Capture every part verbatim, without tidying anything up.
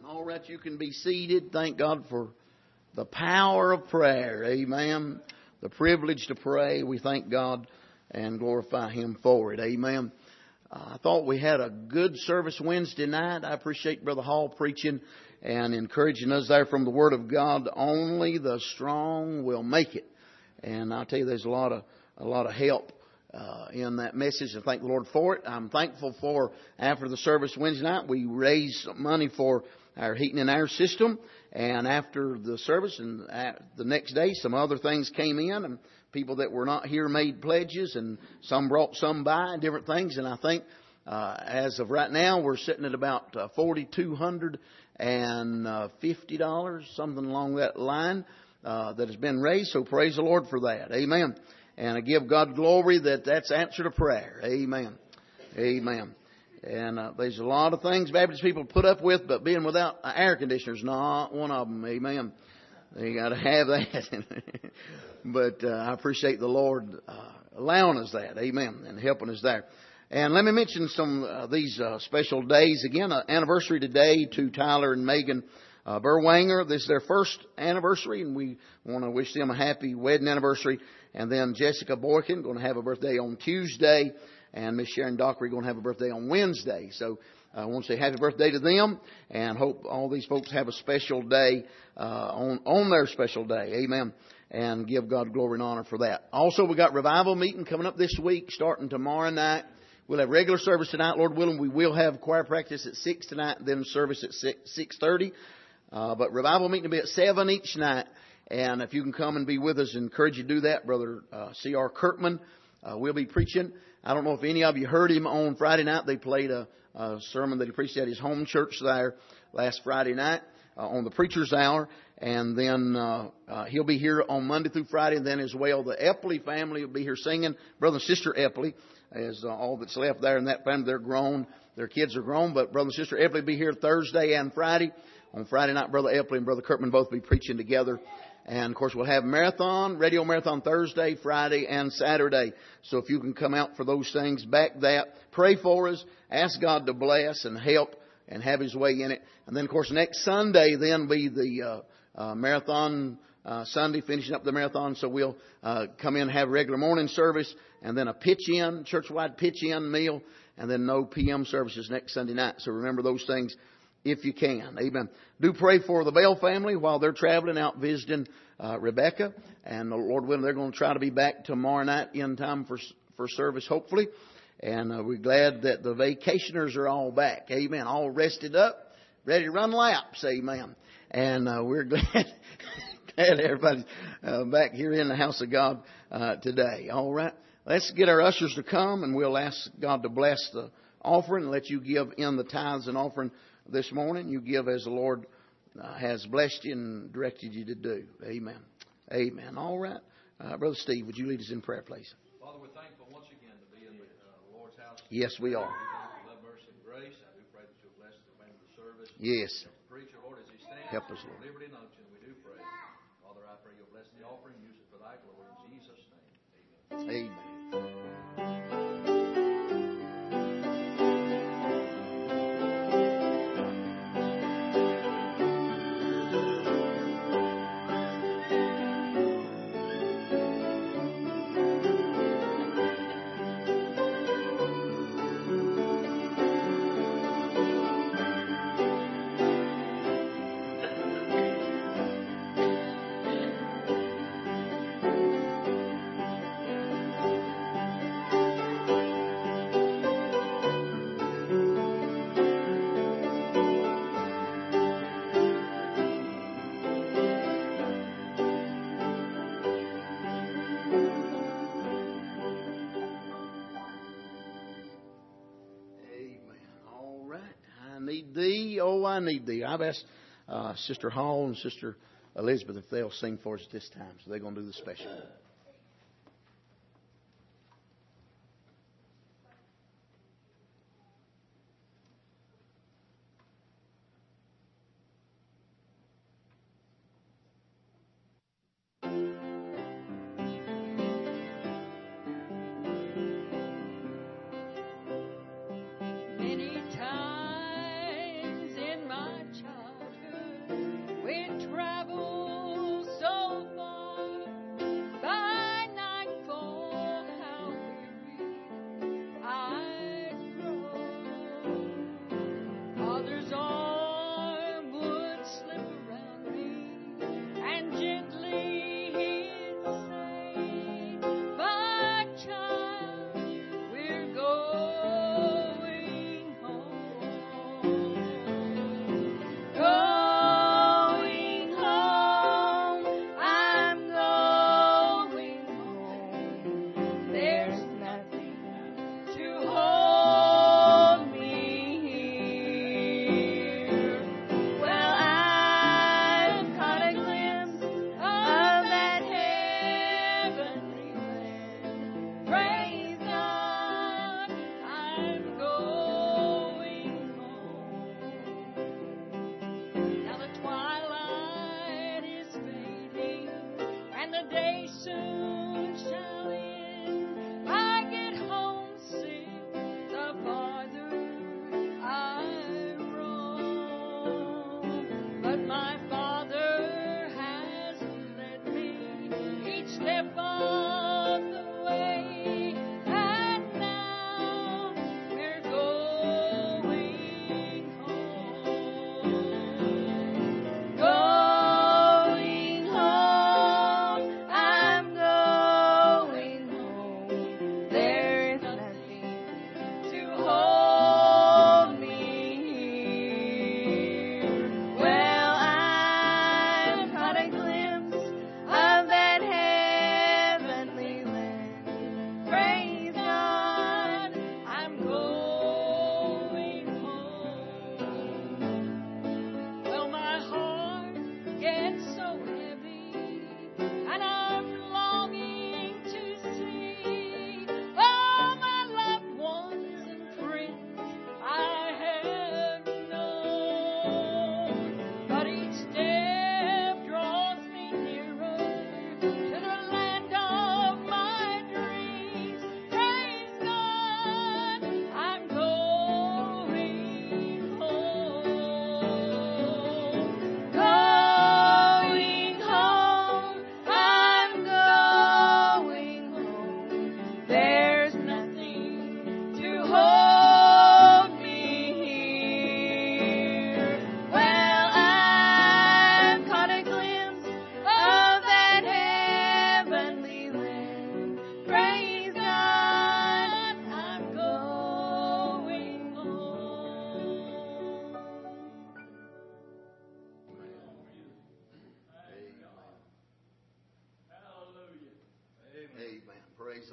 All right, you can be seated. Thank God for the power of prayer. Amen. The privilege to pray. We thank God and glorify Him for it. Amen. Uh, I thought we had a good service Wednesday night. I appreciate Brother Hall preaching and encouraging us there from the Word of God. Only the strong will make it. And I'll tell you, there's a lot of a lot of help uh, in that message. I thank the Lord for it. I'm thankful for, after the service Wednesday night, we raised some money for our heating and air system. And after the service and the next day, some other things came in, and people that were not here made pledges, and some brought some by and different things. And I think uh, as of right now, we're sitting at about uh, four thousand two hundred fifty dollars, something along that line, uh, that has been raised. So praise the Lord for that. Amen. And I give God glory that that's answer to prayer. Amen. Amen. And uh, there's a lot of things Baptist people put up with, but being without air conditioners, not one of them. Amen. You got to have that. But uh, I appreciate the Lord uh, allowing us that. Amen. And helping us there. And let me mention some of uh, these uh, special days. Again, uh, anniversary today to Tyler and Megan uh, Burwanger. This is their first anniversary, and we want to wish them a happy wedding anniversary. And then Jessica Boykin going to have a birthday on Tuesday. And Miss Sharon Dockery going to have a birthday on Wednesday. So I want to say happy birthday to them, and hope all these folks have a special day uh, on on their special day. Amen. And give God glory and honor for that. Also, we got revival meeting coming up this week, starting tomorrow night. We'll have regular service tonight, Lord willing. We will have choir practice at six tonight, then service at six thirty. Uh, but revival meeting will be at seven each night. And if you can come and be with us, I encourage you to do that. Brother uh, C R Kirkman uh, will be preaching. I don't know if any of you heard him on Friday night. They played a, a sermon that he preached at his home church there last Friday night uh, on the Preacher's Hour. And then uh, uh, he'll be here on Monday through Friday. And then as well, the Epley family will be here singing. Brother and Sister Epley is uh, all that's left there in that family. They're grown. Their kids are grown. But Brother and Sister Epley will be here Thursday and Friday. On Friday night, Brother Epley and Brother Kirkman both be preaching together. And, of course, we'll have marathon, radio marathon Thursday, Friday, and Saturday. So if you can come out for those things, back that. Pray for us. Ask God to bless and help and have His way in it. And then, of course, next Sunday then be the uh, uh, marathon uh, Sunday, finishing up the marathon. So we'll uh, come in and have regular morning service, and then a pitch-in, church-wide pitch-in meal, and then no P M services next Sunday night. So remember those things if you can. Amen. Do pray for the Bell family while they're traveling out visiting uh, Rebecca. And the Lord willing, they're going to try to be back tomorrow night in time for for service, hopefully. And uh, we're glad that the vacationers are all back. Amen. All rested up, ready to run laps. Amen. And uh, we're glad, glad everybody's uh, back here in the house of God uh, today. All right. Let's get our ushers to come, and we'll ask God to bless the offering and let you give in the tithes and offering this morning. You give as the Lord uh, has blessed you and directed you to do. Amen. Amen. All right. Uh, Brother Steve, would you lead us in prayer, please? Father, we're thankful once again to be in the uh, Lord's house. Yes, we are. We thank you for love, mercy, and grace. And we pray that you'll bless the remainder of the service. Yes. Preacher, Lord, as he stands. Help us, Lord. Liberty and unction, we do pray. Father, I pray you'll bless the offering. Use it for thy glory. In Jesus' name. Amen. Amen. Thee, oh, I need thee. I've asked uh, Sister Hall and Sister Elizabeth if they'll sing for us at this time. So they're going to do the special. Many times in my childhood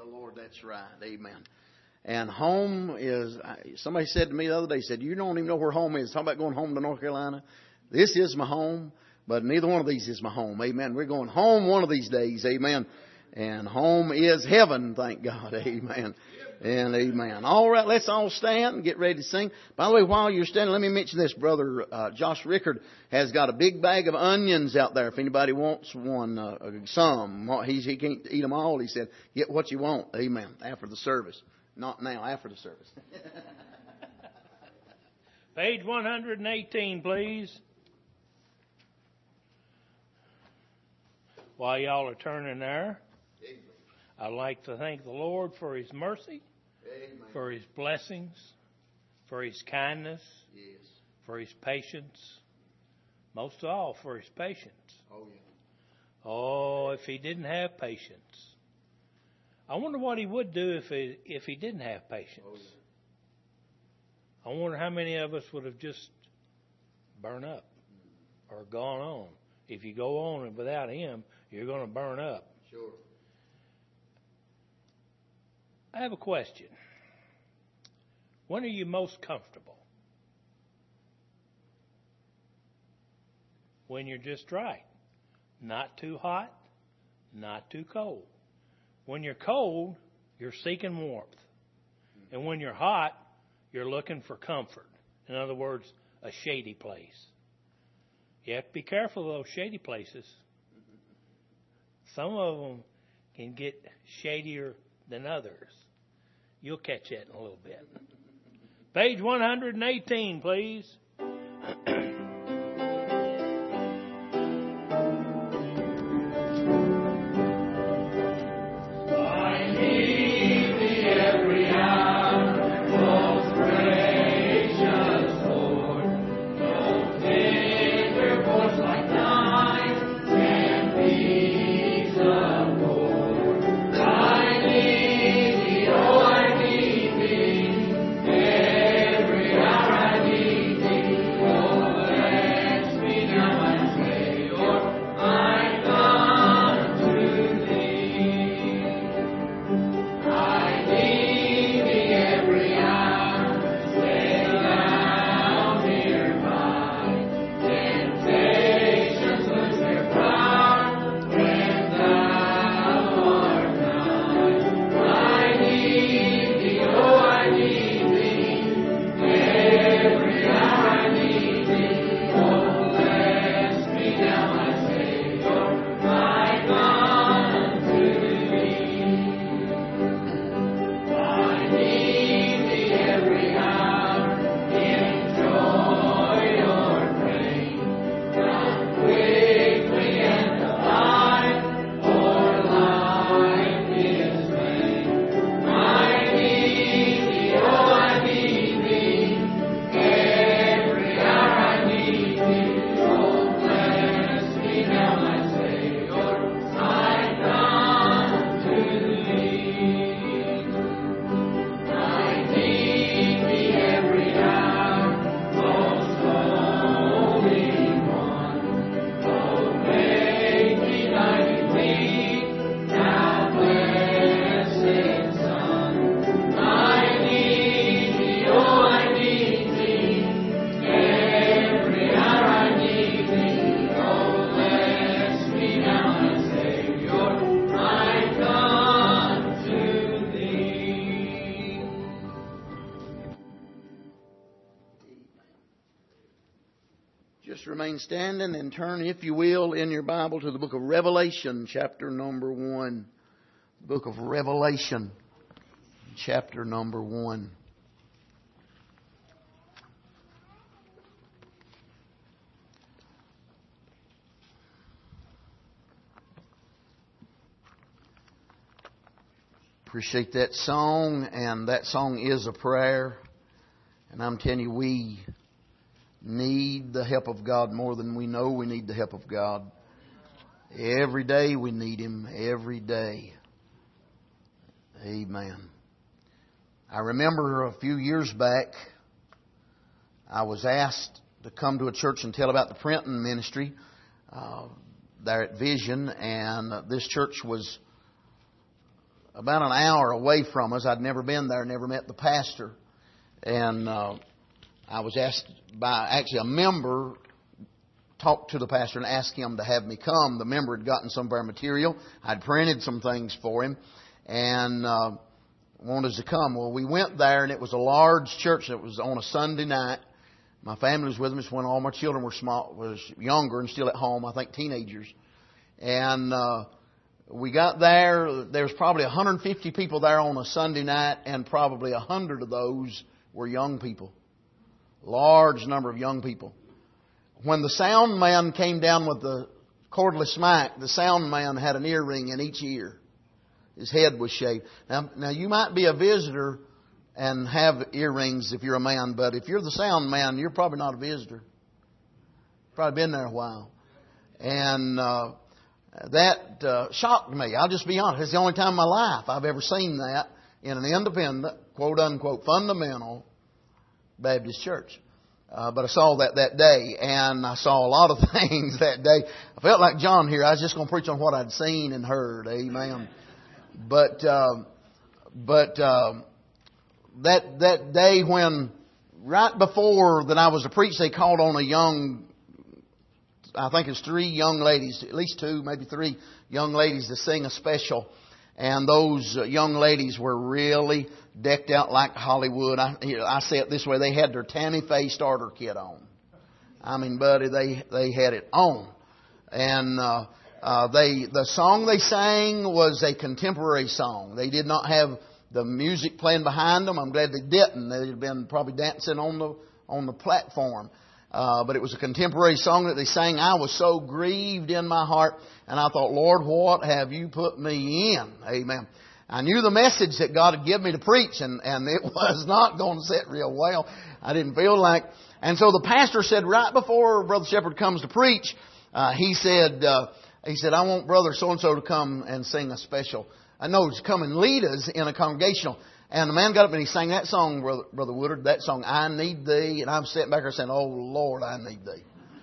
the Lord. That's right. Amen. And home is, somebody said to me the other day, said, you don't even know where home is. Talk about going home to North Carolina. This is my home, but neither one of these is my home. Amen. We're going home one of these days. Amen. And home is heaven. Thank God. Amen. And amen. All right, let's all stand and get ready to sing. By the way, while you're standing, let me mention this. Brother uh, Josh Rickard has got a big bag of onions out there if anybody wants one, uh, some. He's, he can't eat them all. He said, get what you want. Amen. After the service. Not now, after the service. Page one hundred eighteen, please. While y'all are turning there, I'd like to thank the Lord for His mercy, Amen. For His blessings, for His kindness, yes. For His patience, most of all for His patience. Oh, yeah. Oh, if He didn't have patience, I wonder what He would do if He, if he didn't have patience. Oh, yeah. I wonder how many of us would have just burned up or gone on. If you go on without Him, you're going to burn up. Sure. I have a question. When are you most comfortable? When you're just right. Not too hot, not too cold. When you're cold, you're seeking warmth. And when you're hot, you're looking for comfort. In other words, a shady place. You have to be careful of those shady places. Some of them can get shadier than others. You'll catch that in a little bit. Page one hundred eighteen, please. Remain standing and turn, if you will, in your Bible to the book of Revelation, chapter number one. Book of Revelation, chapter number one. Appreciate that song, and that song is a prayer. And I'm telling you, we need the help of God more than we know we need the help of God. Every day we need Him. Every day. Amen. I remember a few years back, I was asked to come to a church and tell about the printing ministry uh, there at Vision. And this church was about an hour away from us. I'd never been there, never met the pastor. And uh, I was asked by actually a member, talked to the pastor and asked him to have me come. The member had gotten some of our material. I'd printed some things for him and uh, wanted us to come. Well, we went there, and it was a large church. It was on a Sunday night. My family was with me. It's when all my children were small, was younger and still at home, I think teenagers. And uh, we got there. There was probably one hundred fifty people there on a Sunday night, and probably one hundred of those were young people. Large number of young people. When the sound man came down with the cordless mic, the sound man had an earring in each ear. His head was shaved. Now, now you might be a visitor and have earrings if you're a man, but if you're the sound man, you're probably not a visitor. Probably been there a while. And uh, that uh, shocked me. I'll just be honest. It's the only time in my life I've ever seen that in an independent, quote unquote, fundamental Baptist church. Uh, but I saw that that day, and I saw a lot of things that day. I felt like John here. I was just going to preach on what I'd seen and heard. Amen. But uh, but uh, that that day when, right before that I was to preach, they called on a young, I think it's three young ladies, at least two, maybe three young ladies to sing a special. And those young ladies were really decked out like Hollywood. I, I say it this way: they had their Tammy Faye starter kit on. I mean, buddy, they they had it on, and uh, uh, they the song they sang was a contemporary song. They did not have the music playing behind them. I'm glad they didn't. They'd have been probably dancing on the on the platform. Uh, but it was a contemporary song that they sang. I was so grieved in my heart. And I thought, Lord, what have you put me in? Amen. I knew the message that God had given me to preach, and, and it was not going to sit real well. I didn't feel like. And so the pastor said, right before Brother Shepherd comes to preach, uh, he said, uh, he said, I want Brother so-and-so to come and sing a special. I know to come and lead us in a congregational. And the man got up and he sang that song, Brother, Brother Woodard, that song, I Need Thee. And I'm sitting back there saying, oh, Lord, I need Thee.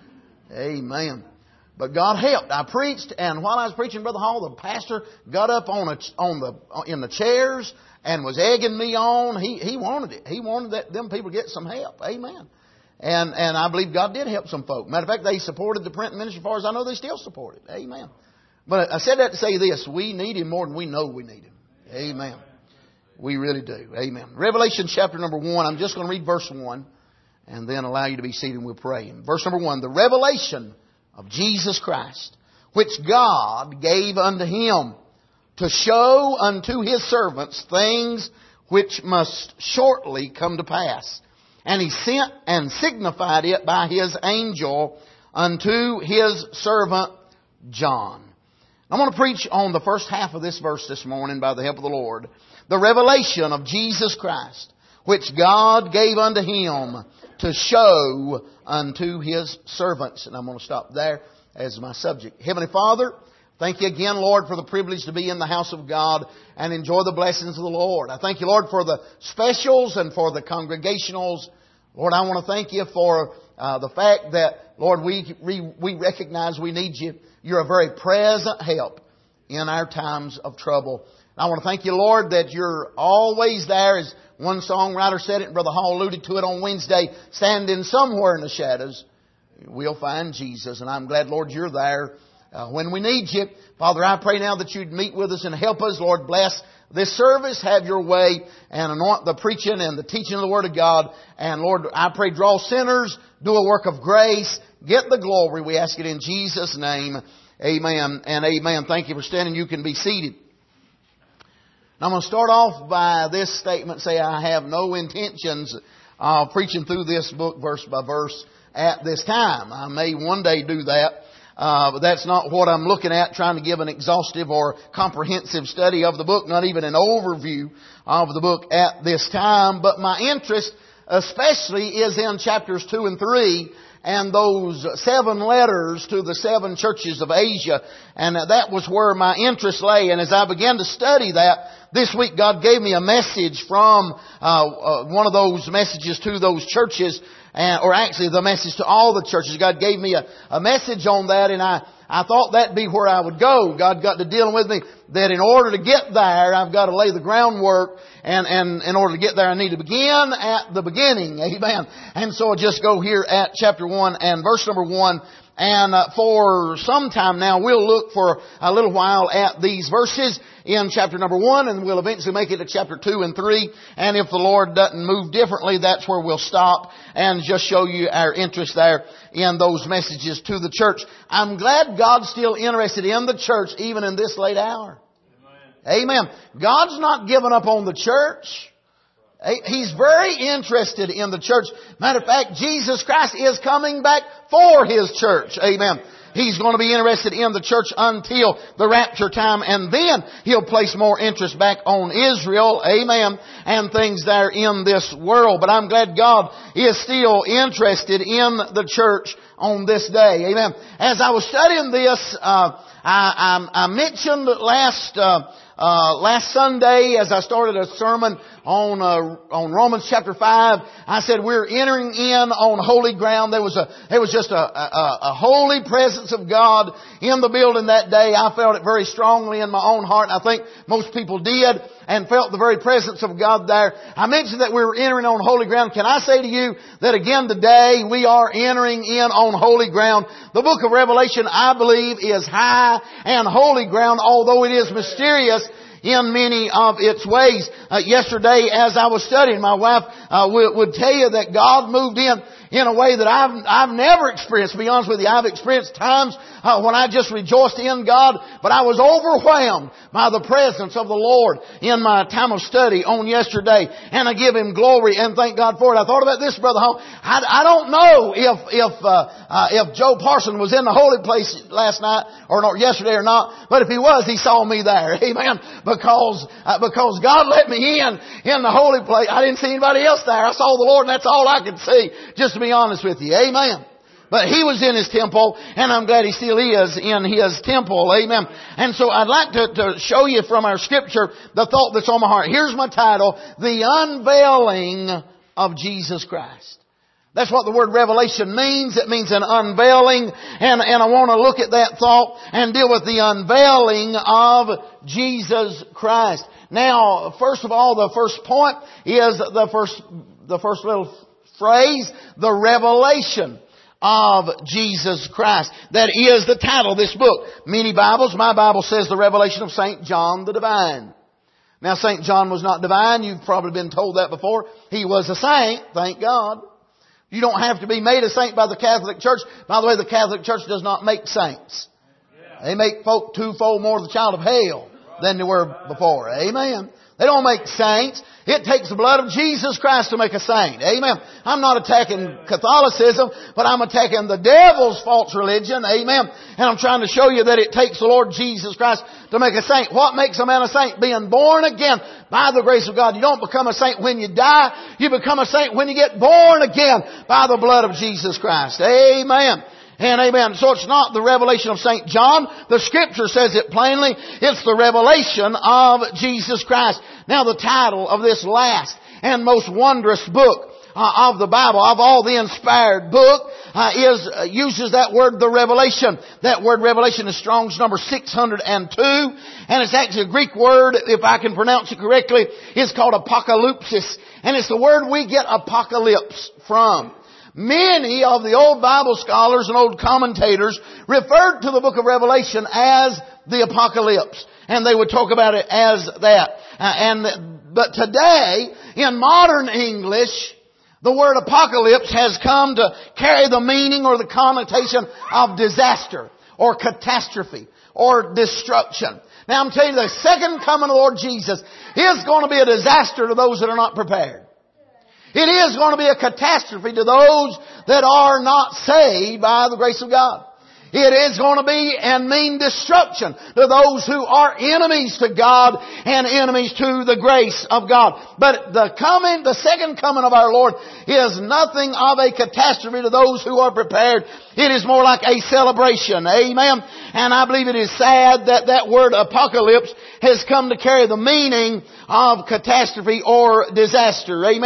Amen. But God helped. I preached, and while I was preaching, Brother Hall, the pastor got up on a, on the in the chairs and was egging me on. He he wanted it. He wanted that them people to get some help. Amen. And and I believe God did help some folk. Matter of fact, they supported the print ministry as far as I know. They still support it. Amen. But I said that to say this: we need Him more than we know we need Him. Amen. We really do. Amen. Revelation chapter number one. I'm just going to read verse one, and then allow you to be seated and we'll pray. Verse number one: the revelation of Jesus Christ, which God gave unto Him to show unto His servants things which must shortly come to pass. And He sent and signified it by His angel unto His servant John. I'm going to preach on the first half of this verse this morning by the help of the Lord. The revelation of Jesus Christ, which God gave unto Him to show unto His servants. And I'm going to stop there as my subject. Heavenly Father, thank You again, Lord, for the privilege to be in the house of God and enjoy the blessings of the Lord. I thank You, Lord, for the specials and for the congregationals. Lord, I want to thank You for uh, the fact that, Lord, we, we we recognize we need You. You're a very present help in our times of trouble. I want to thank You, Lord, that You're always there. As one songwriter said it, and Brother Hall alluded to it on Wednesday, standing somewhere in the shadows, we'll find Jesus. And I'm glad, Lord, You're there uh, when we need You. Father, I pray now that You'd meet with us and help us. Lord, bless this service. Have Your way and anoint the preaching and the teaching of the Word of God. And Lord, I pray draw sinners, do a work of grace, get the glory. We ask it in Jesus' name. Amen and amen. Thank you for standing. You can be seated. I'm going to start off by this statement, say I have no intentions of preaching through this book verse by verse at this time. I may one day do that, uh, but that's not what I'm looking at, trying to give an exhaustive or comprehensive study of the book, not even an overview of the book at this time. But my interest especially is in chapters two and three, and those seven letters to the seven churches of Asia. And that was where my interest lay. And as I began to study that, this week God gave me a message from uh, uh, one of those messages to those churches. and, or actually the message to all the churches. God gave me a, a message on that, and I, I thought that'd be where I would go. God got to dealing with me that in order to get there, I've got to lay the groundwork, and, and in order to get there, I need to begin at the beginning. Amen. And so I'll just go here at chapter one and verse number one. And uh, for some time now, we'll look for a little while at these verses in chapter number one, and we'll eventually make it to chapter two and three. And if the Lord doesn't move differently, that's where we'll stop and just show you our interest there in those messages to the church. I'm glad God's still interested in the church even in this late hour. Amen. Amen. God's not given up on the church. He's very interested in the church. Matter of fact, Jesus Christ is coming back for His church. Amen. He's going to be interested in the church until the rapture time, and then He'll place more interest back on Israel. Amen. And things there in this world. But I'm glad God is still interested in the church on this day. Amen. As I was studying this, uh, I, I, I mentioned last, uh, Uh, last Sunday, as I started a sermon on uh, on Romans chapter five, I said we're entering in on holy ground. There was a there was just a, a, a holy presence of God in the building that day. I felt it very strongly in my own heart, and I think most people did, and felt the very presence of God there. I mentioned that we were entering on holy ground. Can I say to you that again today we are entering in on holy ground? The book of Revelation, I believe, is high and holy ground, although it is mysterious in many of its ways. Uh, yesterday, as I was studying, my wife uh, would, would tell you that God moved in in a way that I've I've never experienced. To be honest with you, I've experienced times uh, when I just rejoiced in God, but I was overwhelmed by the presence of the Lord in my time of study on yesterday, and I give Him glory and thank God for it. I thought about this, Brother Hall. I, I don't know if if uh, uh, if Joe Parson was in the holy place last night or not yesterday or not, but if he was, he saw me there. Amen. Because uh, because God let me in in the holy place. I didn't see anybody else there. I saw the Lord, and that's all I could see. Just to be honest with you. Amen. But He was in His temple, and I'm glad He still is in His temple. Amen. And so I'd like to, to show you from our scripture the thought that's on my heart. Here's my title: The Unveiling of Jesus Christ. That's what the word revelation means. It means an unveiling. And, and I want to look at that thought and deal with the unveiling of Jesus Christ. Now, first of all, the first point is the first, the first little phrase, the revelation of Jesus Christ. That is the title of this book. Many Bibles, my Bible says the revelation of Saint John the Divine. Now, Saint John was not divine. You've probably been told that before. He was a saint, thank God. You don't have to be made a saint by the Catholic Church. By the way, the Catholic Church does not make saints. They make folk twofold more the child of hell than they were before. Amen. They don't make saints. It takes the blood of Jesus Christ to make a saint. Amen. I'm not attacking Catholicism, but I'm attacking the devil's false religion. Amen. And I'm trying to show you that it takes the Lord Jesus Christ to make a saint. What makes a man a saint? Being born again by the grace of God. You don't become a saint when you die. You become a saint when you get born again by the blood of Jesus Christ. Amen. And amen. So it's not the revelation of Saint John. The Scripture says it plainly. It's the revelation of Jesus Christ. Now the title of this last and most wondrous book uh, of the Bible, of all the inspired book, uh, is uh, uses that word, the revelation. That word revelation is Strong's number six hundred two. And it's actually a Greek word, if I can pronounce it correctly. It's called apocalypsis. And it's the word we get apocalypse from. Many of the old Bible scholars and old commentators referred to the book of Revelation as the apocalypse. And they would talk about it as that. Uh, and But today, in modern English, the word apocalypse has come to carry the meaning or the connotation of disaster or catastrophe or destruction. Now I'm telling you, the second coming of the Lord Jesus is going to be a disaster to those that are not prepared. It is going to be a catastrophe to those that are not saved by the grace of God. It is going to be and mean destruction to those who are enemies to God and enemies to the grace of God. But the coming, the second coming of our Lord is nothing of a catastrophe to those who are prepared. It is more like a celebration. Amen. And I believe it is sad that that word apocalypse has come to carry the meaning of catastrophe or disaster. Amen.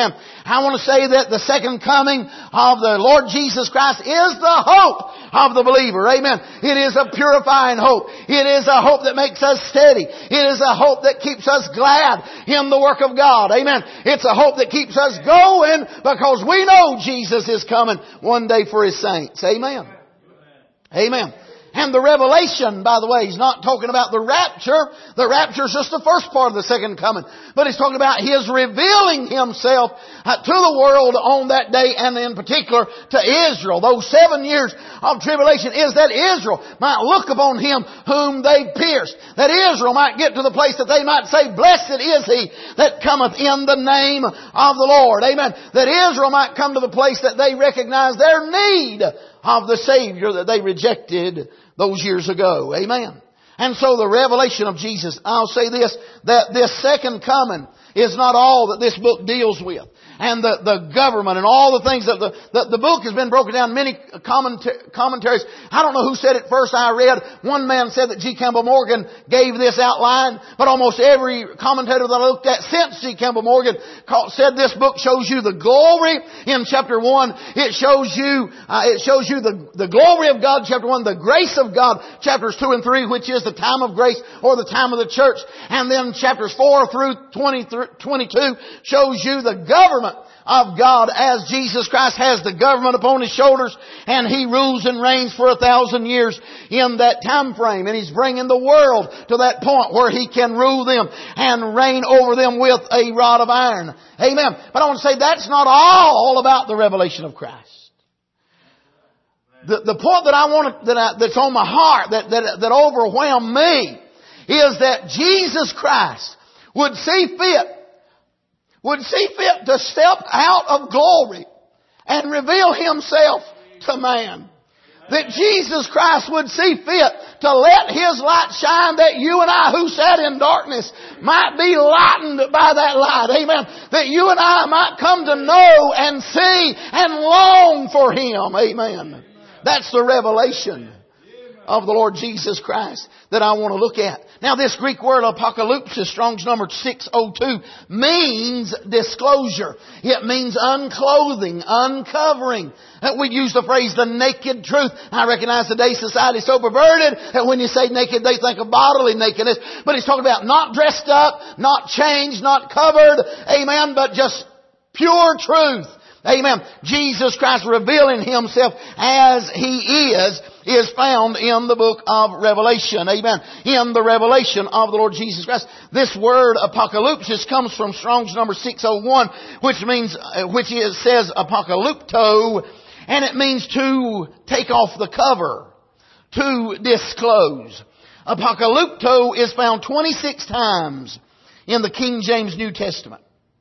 I want to say that the second coming of the Lord Jesus Christ is the hope of the believer. Amen. It is a purifying hope. It is a hope that makes us steady. It is a hope that keeps us glad in the work of God. Amen. It's a hope that keeps us going because we know Jesus is coming one day for His saints. Amen. Amen. And the revelation, by the way, He's not talking about the rapture. The rapture is just the first part of the second coming. But He's talking about His revealing Himself to the world on that day, and in particular to Israel. Those seven years of tribulation is that Israel might look upon Him whom they pierced. That Israel might get to the place that they might say, "Blessed is He that cometh in the name of the Lord." Amen. That Israel might come to the place that they recognize their need of the Savior that they rejected those years ago. Amen. And so the revelation of Jesus, I'll say this, that this second coming is not all that this book deals with. And the, the government and all the things that the, the, the book has been broken down, many commenta- commentaries. I don't know who said it first. I read one man said that G. Campbell Morgan gave this outline, but almost every commentator that I looked at since G. Campbell Morgan called, said this book shows you the glory in chapter one. It shows you, uh, it shows you the, the glory of God, chapter one, the grace of God, chapters two and three, which is the time of grace or the time of the church. And then chapters four through twenty, twenty-two shows you the government of God as Jesus Christ has the government upon His shoulders, and He rules and reigns for a thousand years in that time frame. And He's bringing the world to that point where He can rule them and reign over them with a rod of iron. Amen. But I want to say that's not all about the revelation of Christ. The, the point that I want to, that I, that's on my heart, that, that, that overwhelmed me, is that Jesus Christ would see fit would see fit to step out of glory and reveal Himself to man. That Jesus Christ would see fit to let His light shine, that you and I who sat in darkness might be lightened by that light. Amen. That you and I might come to know and see and long for Him. Amen. That's the revelation of the Lord Jesus Christ that I want to look at. Now this Greek word apocalypsis, Strong's number six oh two, means disclosure. It means unclothing, uncovering. We use the phrase the naked truth. I recognize today's society is so perverted that when you say naked they think of bodily nakedness. But He's talking about not dressed up, not changed, not covered. Amen. But just pure truth. Amen. Jesus Christ revealing Himself as He is, is found in the book of Revelation. Amen. In the revelation of the Lord Jesus Christ. This word apocalypsis comes from Strong's number six oh one, which means, which is, says apocalypto, and it means to take off the cover, to disclose. Apocalypto is found twenty-six times in the King James New Testament.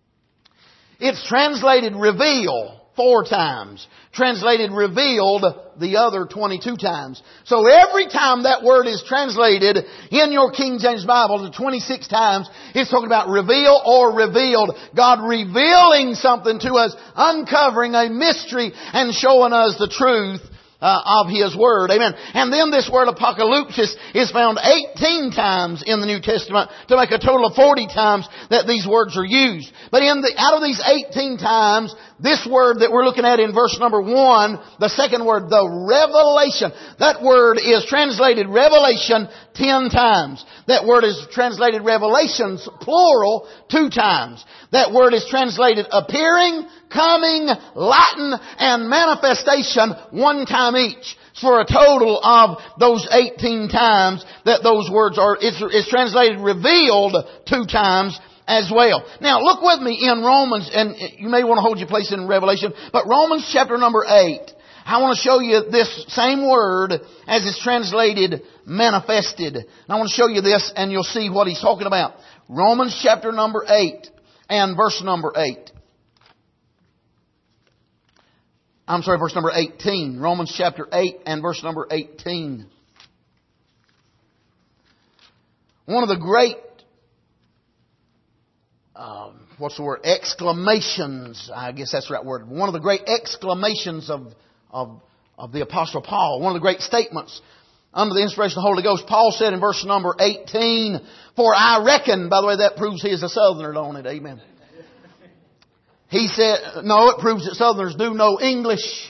It's translated reveal four times. Translated revealed the other twenty-two times. So every time that word is translated in your King James Bible, the twenty-six times, it's talking about reveal or revealed. God revealing something to us, uncovering a mystery and showing us the truth Uh, of His Word. Amen. And then this word apocalypsis is found eighteen times in the New Testament to make a total of forty times that these words are used. But in the, out of these eighteen times, this word that we're looking at in verse number one, the second word, the revelation, that word is translated revelation ten times. That word is translated revelations, plural, two times. That word is translated appearing, coming, Latin, and manifestation one time each. For a total of those eighteen times that those words are, it's, it's translated revealed two times as well. Now look with me in Romans, and you may want to hold your place in Revelation, but Romans chapter number eight. I want to show you this same word as it's translated manifested. And I want to show you this and you'll see what he's talking about. Romans chapter number eight and verse number eight. I'm sorry, verse number eighteen. Romans chapter eight and verse number eighteen. One of the great, uh, what's the word? Exclamations. I guess that's the right word. One of the great exclamations of, of, of the Apostle Paul. One of the great statements under the inspiration of the Holy Ghost. Paul said in verse number eighteen, for I reckon, by the way, that proves he is a southerner, don't it? Amen. He said, no, it proves that Southerners do know English.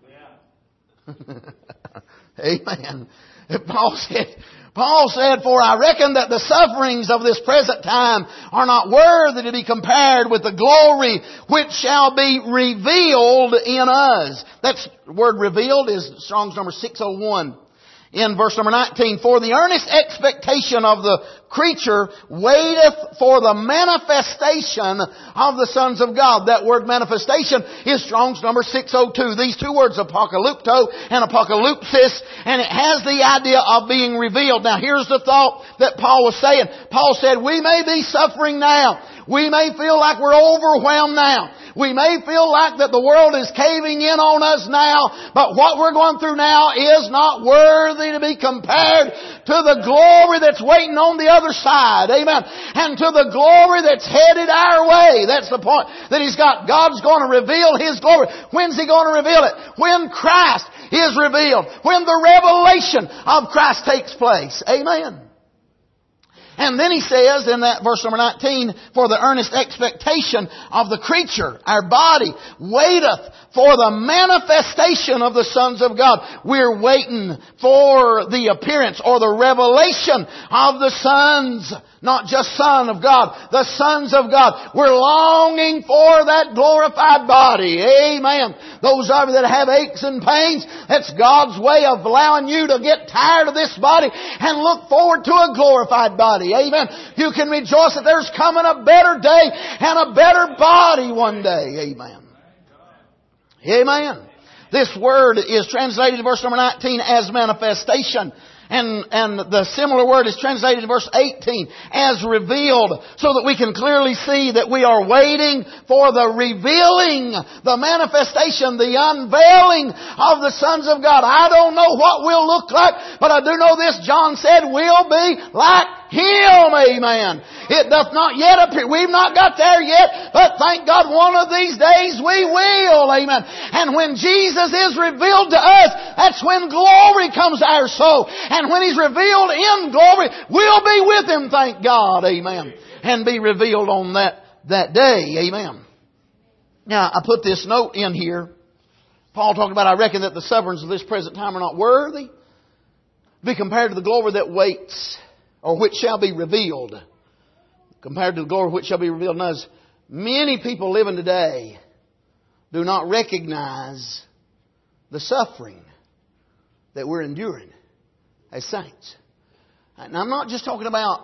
Amen. Paul said, Paul said, for I reckon that the sufferings of this present time are not worthy to be compared with the glory which shall be revealed in us. That's the word revealed is Strong's number six oh one. In verse number nineteen, for the earnest expectation of the creature waiteth for the manifestation of the sons of God. That word manifestation is Strong's number six oh two. These two words, apocalypto and apocalypsis, and it has the idea of being revealed. Now here's the thought that Paul was saying. Paul said, we may be suffering now. We may feel like we're overwhelmed now. We may feel like that the world is caving in on us now, but what we're going through now is not worthy to be compared to the glory that's waiting on the other side. Amen. And to the glory that's headed our way. That's the point that He's got. God's going to reveal His glory. When's He going to reveal it? When Christ is revealed. When the revelation of Christ takes place. Amen. And then he says in that verse number nineteen, for the earnest expectation of the creature, our body, waiteth for the manifestation of the sons of God. We're waiting for the appearance or the revelation of the sons, not just Son of God, the sons of God. We're longing for that glorified body. Amen. Those of you that have aches and pains, that's God's way of allowing you to get tired of this body and look forward to a glorified body. Amen. You can rejoice that there's coming a better day and a better body one day. Amen. Amen. This word is translated in verse number nineteen as manifestation. And, and the similar word is translated in verse eighteen as revealed, so that we can clearly see that we are waiting for the revealing, the manifestation, the unveiling of the sons of God. I don't know what we'll look like, but I do know this. John said we'll be like Him. Amen. It doth not yet appear. We've not got there yet, but thank God one of these days we will. Amen. And when Jesus is revealed to us, that's when glory comes to our soul. And when He's revealed in glory, we'll be with Him, thank God. Amen. And be revealed on that, that day. Amen. Now, I put this note in here. Paul talked about, I reckon that the sufferings of this present time are not worthy to be compared to the glory that waits, or which shall be revealed. Compared to the glory which shall be revealed in us. Many people living today do not recognize the suffering that we're enduring as saints. And I'm not just talking about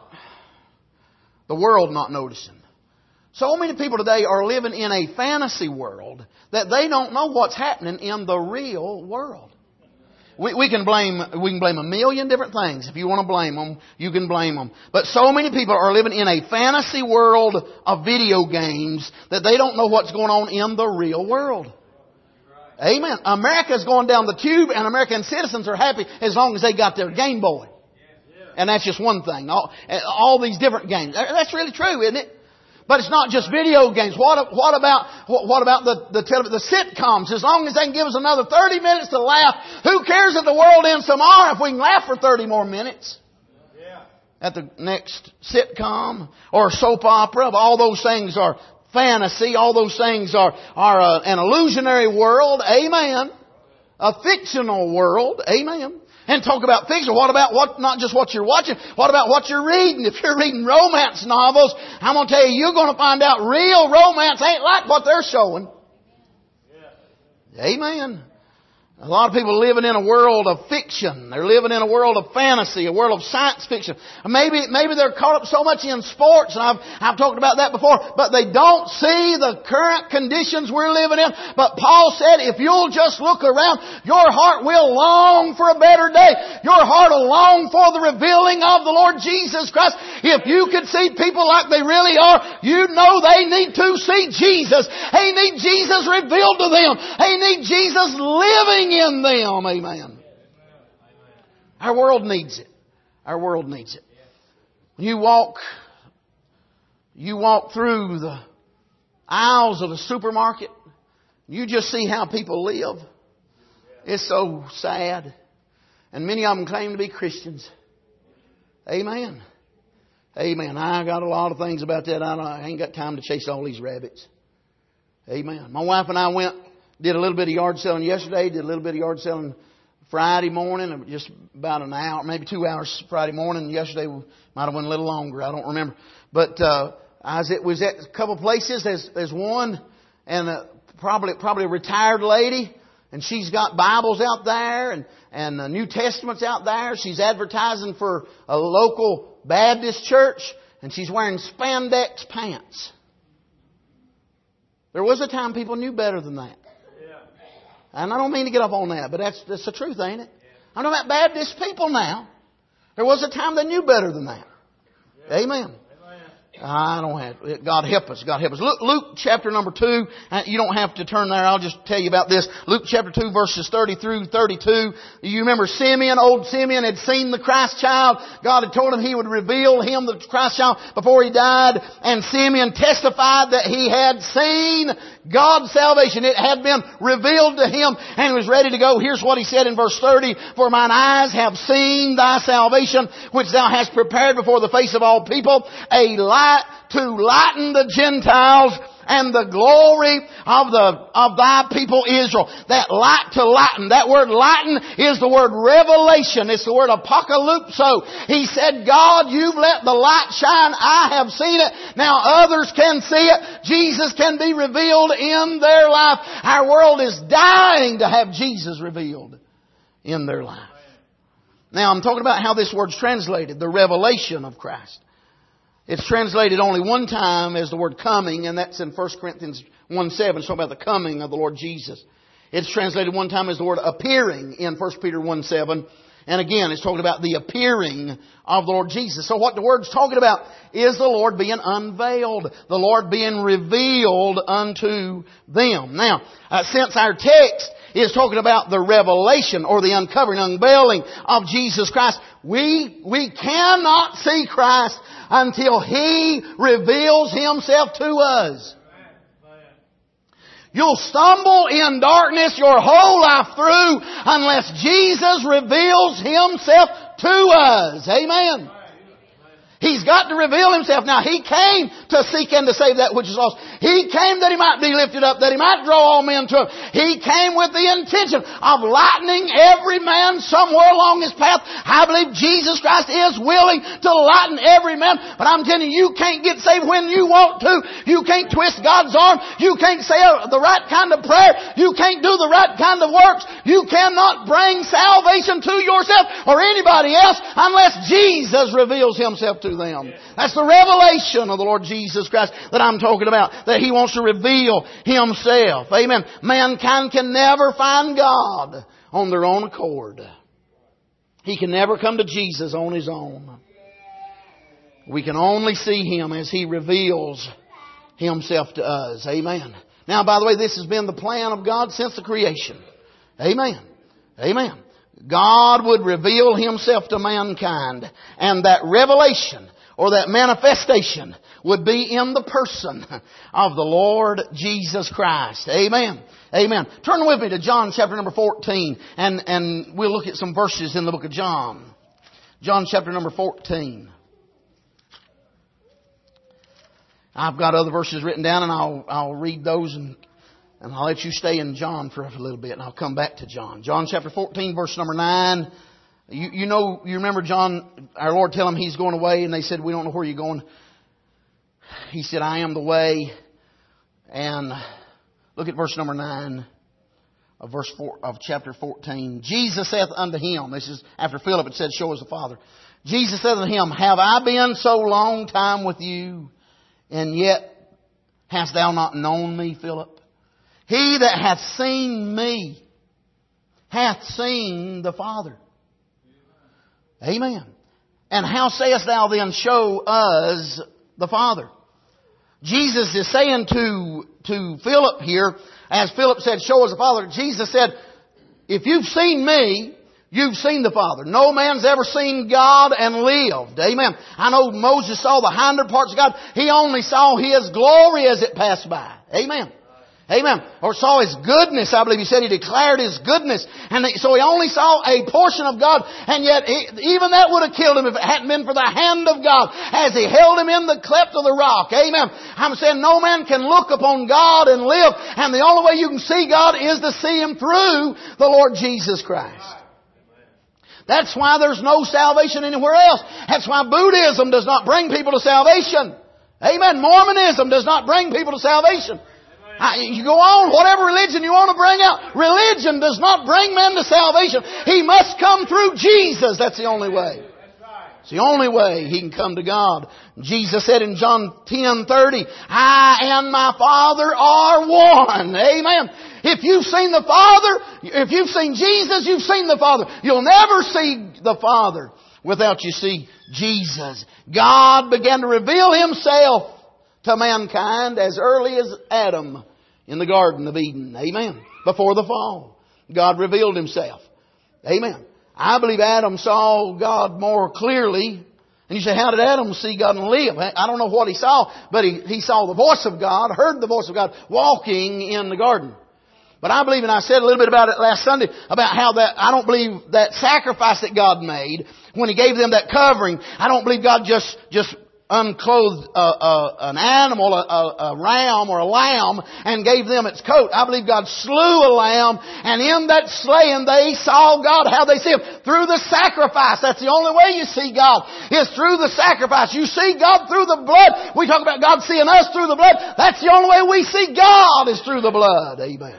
the world not noticing. So many people today are living in a fantasy world that they don't know what's happening in the real world. We, we can blame we can blame a million different things. If you want to blame them, you can blame them. But so many people are living in a fantasy world of video games that they don't know what's going on in the real world. Amen. America's going down the tube, and American citizens are happy as long as they got their Game Boy. And that's just one thing. All, all these different games. That's really true, isn't it? But it's not just video games. What, what about what about the the, tele, the sitcoms? As long as they can give us another thirty minutes to laugh, who cares if the world ends tomorrow if we can laugh for thirty more minutes? Yeah. At the next sitcom or soap opera, all those things are fantasy. All those things are are uh, an illusionary world. Amen. A fictional world. Amen. And talk about fiction. What about what? Not just what you're watching. What about what you're reading? If you're reading romance novels, I'm going to tell you, you're going to find out real romance ain't like what they're showing. Amen. A lot of people living in a world of fiction. They're living in a world of fantasy, a world of science fiction. Maybe, maybe they're caught up so much in sports, and I've, I've talked about that before, but they don't see the current conditions we're living in. But Paul said, if you'll just look around, your heart will long for a better day. Your heart will long for the revealing of the Lord Jesus Christ. If you could see people like they really are, you know they need to see Jesus. They need Jesus revealed to them. They need Jesus living in them. Amen. Our world needs it. Our world needs it. You walk, you walk through the aisles of a supermarket, you just see how people live. It's so sad. And many of them claim to be Christians. Amen. Amen. I got a lot of things about that. I ain't got time to chase all these rabbits. Amen. My wife and I went, did a little bit of yard selling yesterday, did a little bit of yard selling Friday morning, just about an hour, maybe two hours Friday morning. Yesterday we might have went a little longer, I don't remember. But uh, I was at, was at a couple of places. There's, there's one, and uh, probably probably a retired lady, and she's got Bibles out there and, and uh, New Testaments out there. She's advertising for a local Baptist church, and she's wearing spandex pants. There was a time people knew better than that. And I don't mean to get up on that, but that's, that's the truth, ain't it? I know about Baptist people now. There was a time they knew better than that. Amen. I don't have it. God help us. God help us. Luke, Luke chapter number two. You don't have to turn there. I'll just tell you about this. Luke chapter two verses thirty through thirty-two. You remember Simeon, old Simeon had seen the Christ child. God had told him He would reveal him, the Christ child, before he died. And Simeon testified that he had seen God's salvation. It had been revealed to him and he was ready to go. Here's what he said in verse thirty. For mine eyes have seen thy salvation, which thou hast prepared before the face of all people, a light to lighten the Gentiles and the glory of the of thy people Israel. That light to lighten. That word lighten is the word revelation. It's the word apocalypso. He said, God, you've let the light shine. I have seen it. Now others can see it. Jesus can be revealed in their life. Our world is dying to have Jesus revealed in their life. Now I'm talking about how this word's translated. The revelation of Christ. It's translated only one time as the word coming, and that's in First Corinthians one seven. It's talking about the coming of the Lord Jesus. It's translated one time as the word appearing in First Peter one seven. And again, it's talking about the appearing of the Lord Jesus. So what the word's talking about is the Lord being unveiled. The Lord being revealed unto them. Now, uh, since our text is talking about the revelation or the uncovering, unveiling of Jesus Christ, we, we cannot see Christ until He reveals Himself to us. You'll stumble in darkness your whole life through unless Jesus reveals Himself to us. Amen. He's got to reveal Himself. Now, He came to seek and to save that which is lost. He came that He might be lifted up, that He might draw all men to Him. He came with the intention of lightening every man somewhere along his path. I believe Jesus Christ is willing to lighten every man. But I'm telling you, you can't get saved when you want to. You can't twist God's arm. You can't say the right kind of prayer. You can't do the right kind of works. You cannot bring salvation to yourself or anybody else unless Jesus reveals Himself to to them. That's the revelation of the Lord Jesus Christ that I'm talking about. That He wants to reveal Himself. Amen. Mankind can never find God on their own accord. He can never come to Jesus on his own. We can only see Him as He reveals Himself to us. Amen. Now, by the way, this has been the plan of God since the creation. Amen. Amen. God would reveal Himself to mankind. And that revelation or that manifestation would be in the person of the Lord Jesus Christ. Amen. Amen. Turn with me to John chapter number fourteen. And, and we'll look at some verses in the book of John. John chapter number fourteen. I've got other verses written down and I'll, I'll read those and And I'll let you stay in John for a little bit and I'll come back to John. John chapter fourteen verse number nine. You, you know, you remember John, our Lord tell him He's going away and they said, we don't know where you're going. He said, I am the way. And look at verse number nine of verse four of chapter fourteen. Jesus saith unto him, this is after Philip had said, show us the Father. Jesus saith unto him, have I been so long time with you and yet hast thou not known me, Philip? He that hath seen me hath seen the Father. Amen. And how sayest thou then, show us the Father? Jesus is saying to, to Philip here, as Philip said, show us the Father. Jesus said, if you've seen me, you've seen the Father. No man's ever seen God and lived. Amen. I know Moses saw the hinder parts of God. He only saw His glory as it passed by. Amen. Amen. Or saw His goodness. I believe He said He declared His goodness. And so He only saw a portion of God. And yet he, even that would have killed him if it hadn't been for the hand of God as He held him in the cleft of the rock. Amen. I'm saying no man can look upon God and live. And the only way you can see God is to see Him through the Lord Jesus Christ. That's why there's no salvation anywhere else. That's why Buddhism does not bring people to salvation. Amen. Mormonism does not bring people to salvation. You go on, whatever religion you want to bring out. Religion does not bring men to salvation. He must come through Jesus. That's the only way. It's the only way he can come to God. Jesus said in John ten thirty, I and my Father are one. Amen. If you've seen the Father, if you've seen Jesus, you've seen the Father. You'll never see the Father without you see Jesus. God began to reveal Himself to mankind as early as Adam in the Garden of Eden. Amen. Before the fall, God revealed Himself. Amen. I believe Adam saw God more clearly. And you say, how did Adam see God and live? I don't know what he saw, but he, he saw the voice of God, heard the voice of God walking in the garden. But I believe, and I said a little bit about it last Sunday, about how that, I don't believe that sacrifice that God made, when He gave them that covering, I don't believe God just, just unclothed uh, uh, an animal, a, a, a ram or a lamb, and gave them its coat. I believe God slew a lamb, and in that slaying they saw God. How they see Him? Through the sacrifice. That's the only way you see God, is through the sacrifice. You see God through the blood. We talk about God seeing us through the blood. That's the only way we see God, is through the blood. Amen.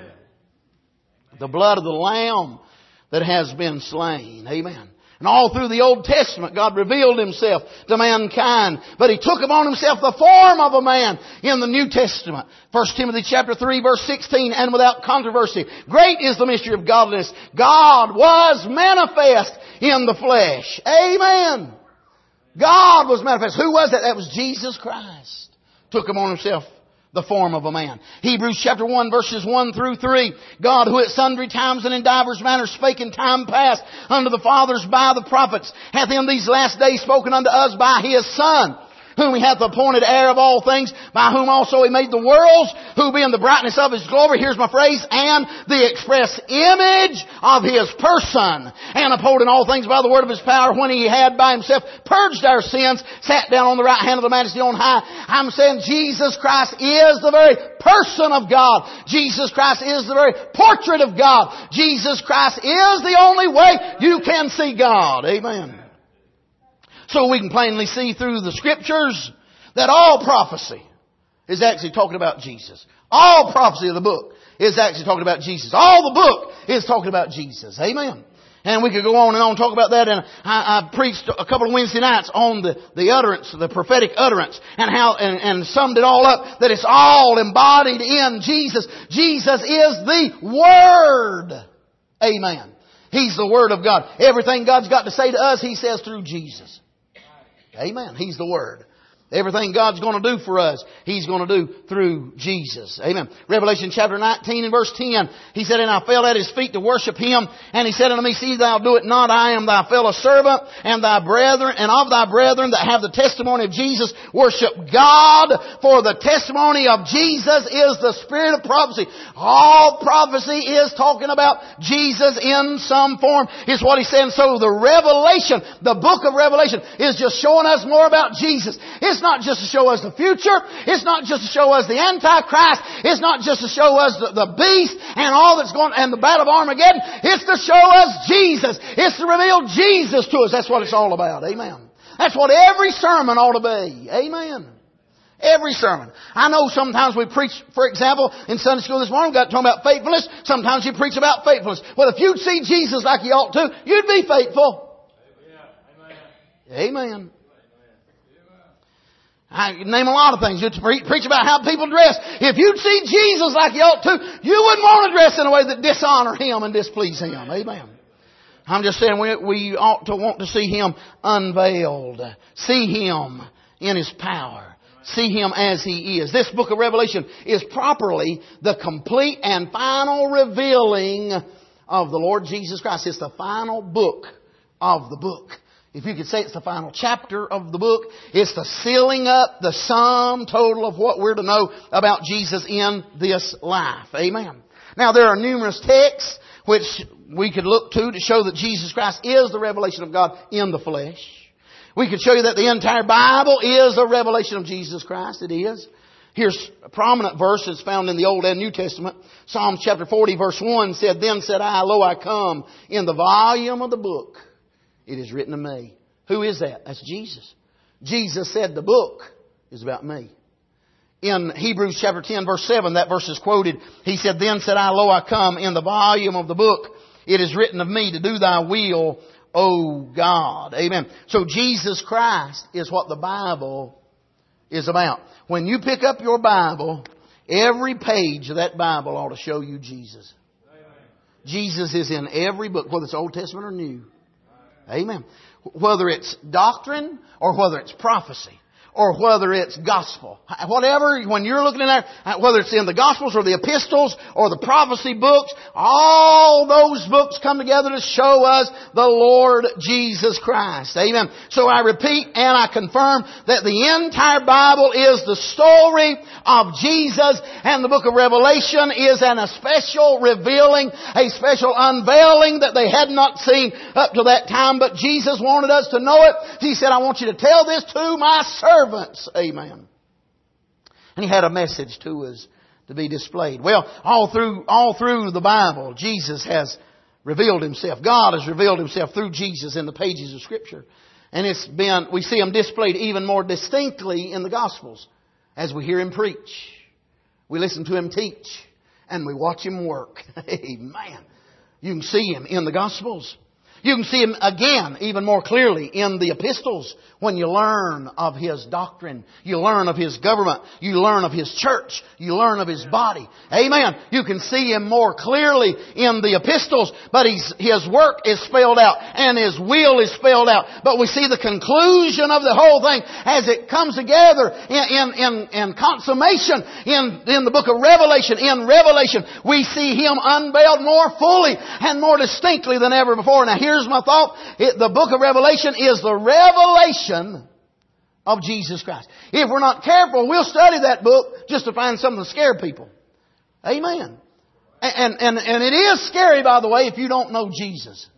The blood of the Lamb that has been slain. Amen. And all through the Old Testament, God revealed Himself to mankind. But He took upon Himself the form of a man in the New Testament. First Timothy chapter three verse sixteen, and without controversy, great is the mystery of godliness. God was manifest in the flesh. Amen. God was manifest. Who was that? That was Jesus Christ. Took upon Himself the form of a man. Hebrews chapter one verses one through three. God, who at sundry times and in divers manners spake in time past unto the fathers by the prophets, hath in these last days spoken unto us by His Son, whom He hath appointed heir of all things, by whom also He made the worlds, who being the brightness of His glory, here's my phrase, and the express image of His person, and upholding all things by the word of His power, when He had by Himself purged our sins, sat down on the right hand of the Majesty on high. I'm saying Jesus Christ is the very person of God. Jesus Christ is the very portrait of God. Jesus Christ is the only way you can see God. Amen. So we can plainly see through the Scriptures that all prophecy is actually talking about Jesus. All prophecy of the book is actually talking about Jesus. All the book is talking about Jesus. Amen. And we could go on and on and talk about that. And I, I preached a couple of Wednesday nights on the, the utterance, the prophetic utterance, and how, and, and summed it all up, that it's all embodied in Jesus. Jesus is the Word. Amen. He's the Word of God. Everything God's got to say to us, He says through Jesus. Amen. He's the Word. Everything God's going to do for us, He's going to do through Jesus. Amen. Revelation chapter nineteen and verse ten. He said, and I fell at His feet to worship Him. And He said unto me, see thou do it not. I am thy fellow servant and thy brethren, and of thy brethren that have the testimony of Jesus, worship God. For the testimony of Jesus is the spirit of prophecy. All prophecy is talking about Jesus in some form, is what He said. And so the Revelation, the book of Revelation, is just showing us more about Jesus. It's It's not just to show us the future. It's not just to show us the Antichrist. It's not just to show us the, the beast and all that's going, and the battle of Armageddon. It's to show us Jesus. It's to reveal Jesus to us. That's what it's all about. Amen. That's what every sermon ought to be. Amen. Every sermon. I know sometimes we preach, for example, in Sunday school this morning, we got talking about faithfulness. Sometimes you preach about faithfulness. Well, if you'd see Jesus like you ought to, you'd be faithful. Amen. I name a lot of things. You preach about how people dress. If you'd see Jesus like you ought to, you wouldn't want to dress in a way that dishonor Him and displease Him. Amen. I'm just saying we, we ought to want to see Him unveiled. See Him in His power. See Him as He is. This book of Revelation is properly the complete and final revealing of the Lord Jesus Christ. It's the final book of the book. If you could say it's the final chapter of the book, it's the sealing up the sum total of what we're to know about Jesus in this life. Amen. Now there are numerous texts which we could look to to show that Jesus Christ is the revelation of God in the flesh. We could show you that the entire Bible is a revelation of Jesus Christ. It is. Here's a prominent verse that's found in the Old and New Testament. Psalms chapter forty verse one said, Then said I, Lo, I come. In the volume of the book, it is written of me. Who is that? That's Jesus. Jesus said the book is about me. In Hebrews chapter ten verse seven, that verse is quoted. He said, Then said I, Lo, I come. In the volume of the book, it is written of me to do thy will, O God. Amen. So Jesus Christ is what the Bible is about. When you pick up your Bible, every page of that Bible ought to show you Jesus. Jesus is in every book, whether it's Old Testament or New. Amen. Whether it's doctrine or whether it's prophecy or whether it's gospel. Whatever, when you're looking at that, whether it's in the Gospels or the epistles or the prophecy books, all those books come together to show us the Lord Jesus Christ. Amen. So I repeat and I confirm that the entire Bible is the story of Jesus, and the book of Revelation is an special revealing, a special unveiling that they had not seen up to that time, but Jesus wanted us to know it. He said, I want you to tell this to my servants. Amen. And He had a message to us to be displayed. Well, all through, all through the Bible, Jesus has revealed Himself. God has revealed Himself through Jesus in the pages of Scripture. And it's been, we see Him displayed even more distinctly in the Gospels as we hear Him preach. We listen to Him teach. And we watch Him work. Amen. You can see Him in the Gospels. You can see Him again, even more clearly, in the epistles when you learn of His doctrine. You learn of His government. You learn of His church. You learn of His body. Amen. You can see Him more clearly in the epistles, but His, His work is spelled out and His will is spelled out. But we see the conclusion of the whole thing as it comes together in, in, in, in consummation in, in the book of Revelation. In Revelation, we see Him unveiled more fully and more distinctly than ever before. Now, here's my thought. It, the book of Revelation is the revelation of Jesus Christ. If we're not careful, we'll study that book just to find something to scare people. Amen. And, and, and it is scary, by the way, if you don't know Jesus.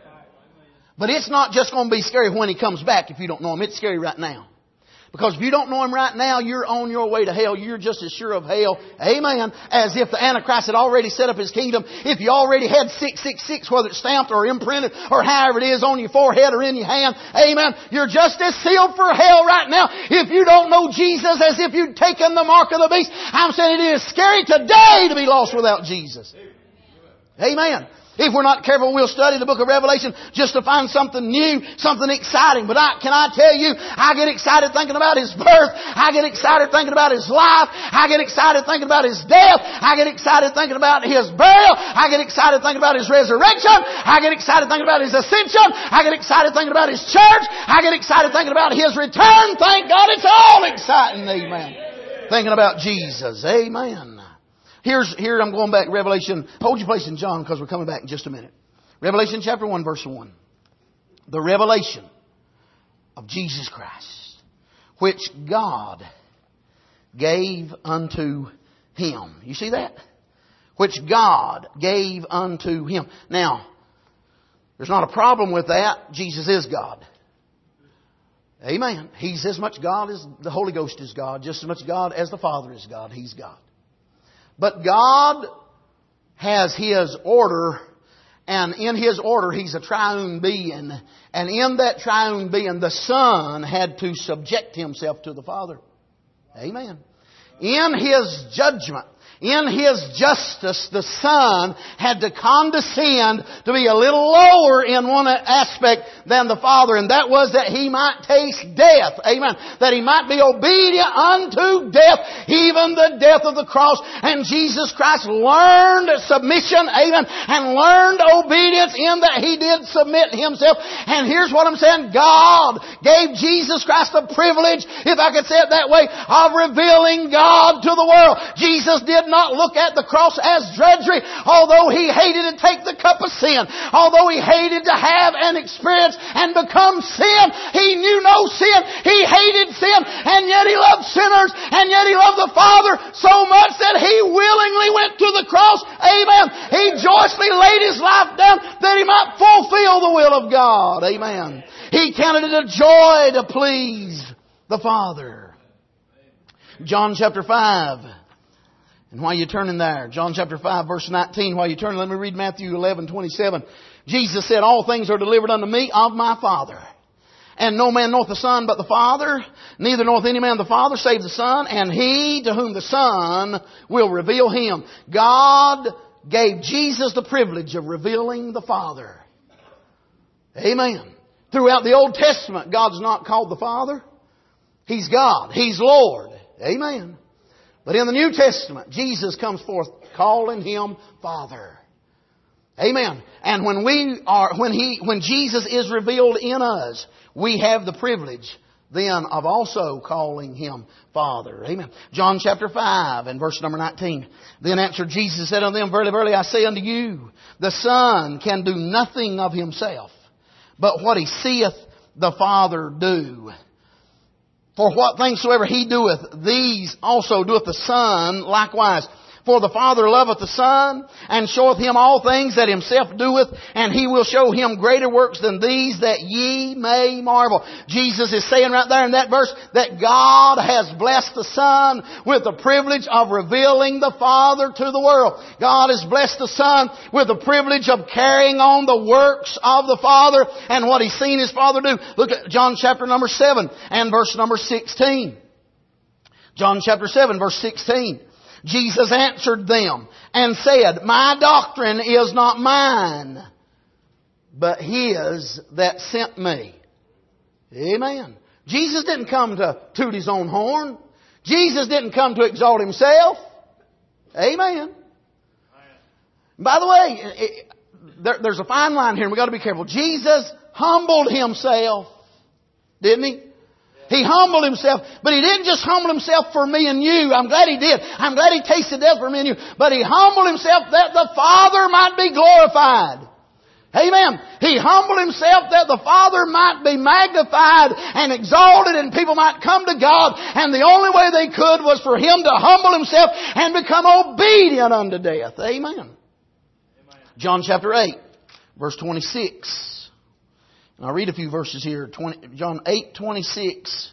But it's not just going to be scary when He comes back if you don't know Him. It's scary right now. Because if you don't know Him right now, you're on your way to hell. You're just as sure of hell, amen, as if the Antichrist had already set up his kingdom. If you already had six six six, whether it's stamped or imprinted or however it is on your forehead or in your hand, amen, you're just as sealed for hell right now. If you don't know Jesus as if you'd taken the mark of the beast, I'm saying it is scary today to be lost without Jesus. Amen. If we're not careful, we'll study the book of Revelation just to find something new, something exciting. But I, can I tell you, I get excited thinking about His birth. I get excited thinking about His life. I get excited thinking about His death. I get excited thinking about His burial. I get excited thinking about His resurrection. I get excited thinking about His ascension. I get excited thinking about His church. I get excited thinking about His return. Thank God it's all exciting. Amen. Thinking about Jesus. Amen. Here's, here I'm going back, Revelation. Hold your place in John because we're coming back in just a minute. Revelation chapter one verse one. The revelation of Jesus Christ, which God gave unto Him. You see that? Which God gave unto Him. Now, there's not a problem with that. Jesus is God. Amen. He's as much God as the Holy Ghost is God. Just as much God as the Father is God. He's God. But God has His order, and in His order He's a triune being. And in that triune being, the Son had to subject Himself to the Father. Amen. In His judgment, in His justice, the Son had to condescend to be a little lower in one aspect than the Father, and that was that He might taste death. Amen. That He might be obedient unto death, even the death of the cross. And Jesus Christ learned submission, amen, and learned obedience in that He did submit Himself. And here's what I'm saying. God gave Jesus Christ the privilege, if I could say it that way, of revealing God to the world. Jesus did did not look at the cross as drudgery. Although He hated to take the cup of sin, although He hated to have and experience and become sin, He knew no sin. He hated sin, and yet He loved sinners, and yet He loved the Father so much that He willingly went to the cross. Amen. He joyously laid His life down that He might fulfill the will of God. Amen. He counted it a joy to please the Father. John chapter five. And while you're turning there, John chapter five verse nineteen, while you're turning, let me read Matthew eleven twenty-seven. Jesus said, all things are delivered unto me of my Father. And no man knoweth the Son but the Father, neither knoweth any man the Father save the Son, and he to whom the Son will reveal Him. God gave Jesus the privilege of revealing the Father. Amen. Throughout the Old Testament, God's not called the Father. He's God. He's Lord. Amen. But in the New Testament, Jesus comes forth calling Him Father. Amen. And when we are, when He, when Jesus is revealed in us, we have the privilege then of also calling Him Father. Amen. John chapter five and verse number nineteen. Then answered Jesus and said unto them, verily, verily, I say unto you, the Son can do nothing of Himself, but what He seeth the Father do. For what things soever He doeth, these also doeth the Son likewise. For the Father loveth the Son, and showeth Him all things that Himself doeth, and He will show Him greater works than these, that ye may marvel. Jesus is saying right there in that verse that God has blessed the Son with the privilege of revealing the Father to the world. God has blessed the Son with the privilege of carrying on the works of the Father and what He's seen His Father do. Look at John chapter number seven and verse number sixteen. John chapter seven verse sixteen. Jesus answered them and said, my doctrine is not mine, but His that sent me. Amen. Jesus didn't come to toot His own horn. Jesus didn't come to exalt Himself. Amen. By the way, it, there, there's a fine line here and we've got to be careful. Jesus humbled Himself, didn't He? He humbled Himself, but He didn't just humble Himself for me and you. I'm glad He did. I'm glad He tasted death for me and you. But He humbled Himself that the Father might be glorified. Amen. He humbled Himself that the Father might be magnified and exalted and people might come to God. And the only way they could was for Him to humble Himself and become obedient unto death. Amen. Amen. John chapter eight, verse twenty-six. And I'll read a few verses here. John eight twenty-six.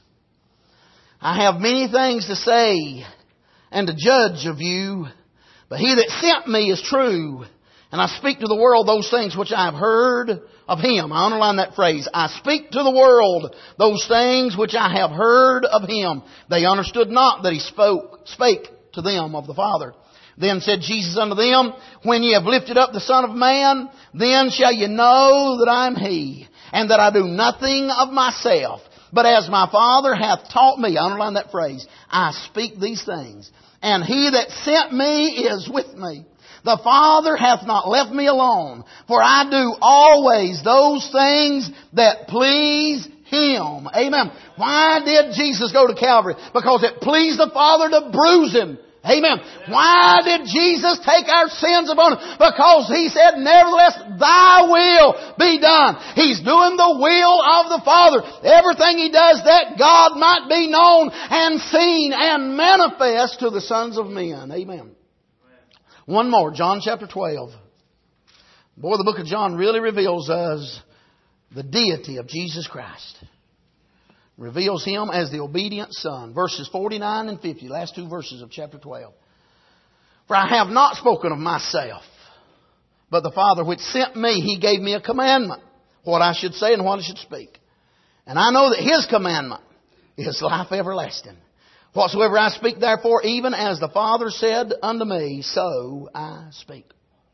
I have many things to say and to judge of you, but He that sent me is true, and I speak to the world those things which I have heard of Him. I underline that phrase. I speak to the world those things which I have heard of Him. They understood not that He spoke, spake to them of the Father. Then said Jesus unto them, when ye have lifted up the Son of Man, then shall ye know that I am He, and that I do nothing of myself, but as my Father hath taught me, I underline that phrase, I speak these things. And He that sent me is with me. The Father hath not left me alone, for I do always those things that please Him. Amen. Why did Jesus go to Calvary? Because it pleased the Father to bruise Him. Amen. Why did Jesus take our sins upon Him? Because He said, nevertheless, Thy will be done. He's doing the will of the Father. Everything He does that God might be known and seen and manifest to the sons of men. Amen. One more, John chapter twelve. Boy, the book of John really reveals us the deity of Jesus Christ. Reveals Him as the obedient Son. Verses forty-nine and fifty, last two verses of chapter twelve. For I have not spoken of myself, but the Father which sent me, He gave me a commandment, what I should say and what I should speak. And I know that His commandment is life everlasting. Whatsoever I speak therefore, even as the Father said unto me, so I speak.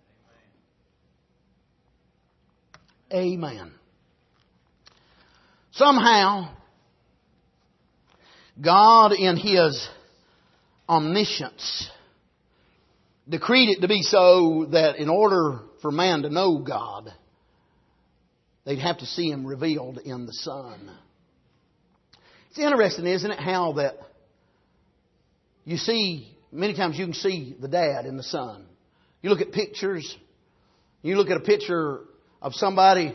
Amen. Somehow, God in His omniscience decreed it to be so that in order for man to know God, they'd have to see Him revealed in the Son. It's interesting, isn't it, how that you see many times you can see the dad in the son. You look at pictures. You look at a picture of somebody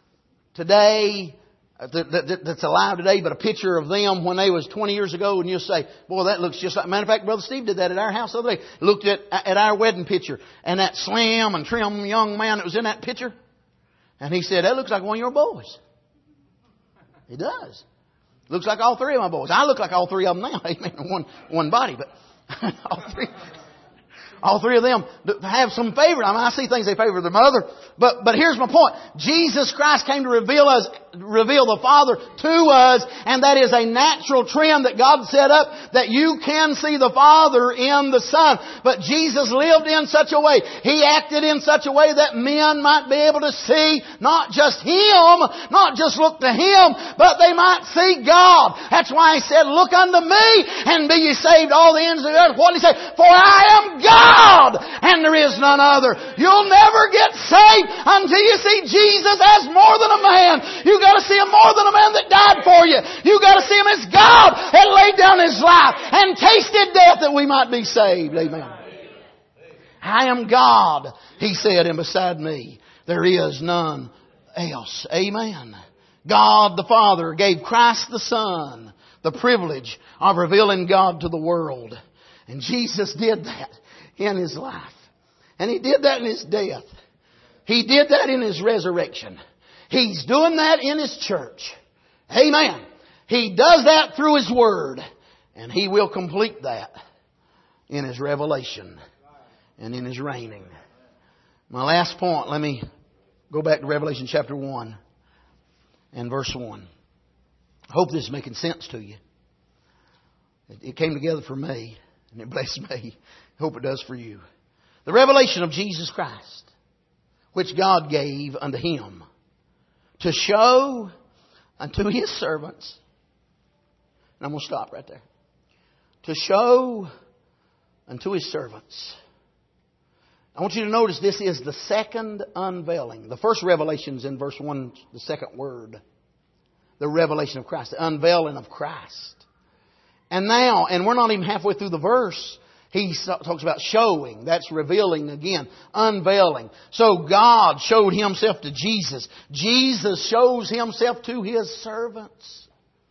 today that, that, that's alive today, but a picture of them when they was twenty years ago, and you'll say, boy, that looks just like... Matter of fact, Brother Steve did that at our house the other day. Looked at, at our wedding picture, and that slim and trim young man that was in that picture. And he said, that looks like one of your boys. It does. Looks like all three of my boys. I look like all three of them now. Amen. One, one body, but all three... All three of them have some favorite. I mean, I see things they favor their mother. But, but here's my point. Jesus Christ came to reveal us, reveal the Father to us. And that is a natural trend that God set up, that you can see the Father in the Son. But Jesus lived in such a way. He acted in such a way that men might be able to see not just Him, not just look to Him, but they might see God. That's why He said, look unto me and be ye saved all the ends of the earth. What did He say? For I am God. God, and there is none other. You'll never get saved until you see Jesus as more than a man. You got to see Him more than a man that died for you. You got to see Him as God that laid down His life and tasted death that we might be saved. Amen. I am God, He said, and beside me there is none else. Amen. God the Father gave Christ the Son the privilege of revealing God to the world. And Jesus did that in His life. And He did that in His death. He did that in His resurrection. He's doing that in His church. Amen. He does that through His Word. And He will complete that in His revelation and in His reigning. My last point, let me go back to Revelation chapter one and verse one. I hope this is making sense to you. It came together for me and it blessed me. I hope it does for you. The revelation of Jesus Christ, which God gave unto Him to show unto His servants. And I'm going to stop right there. To show unto His servants. I want you to notice this is the second unveiling. The first revelation is in verse one, the second word. The revelation of Christ. The unveiling of Christ. And now, and we're not even halfway through the verse, He talks about showing. That's revealing again. Unveiling. So God showed Himself to Jesus. Jesus shows Himself to His servants.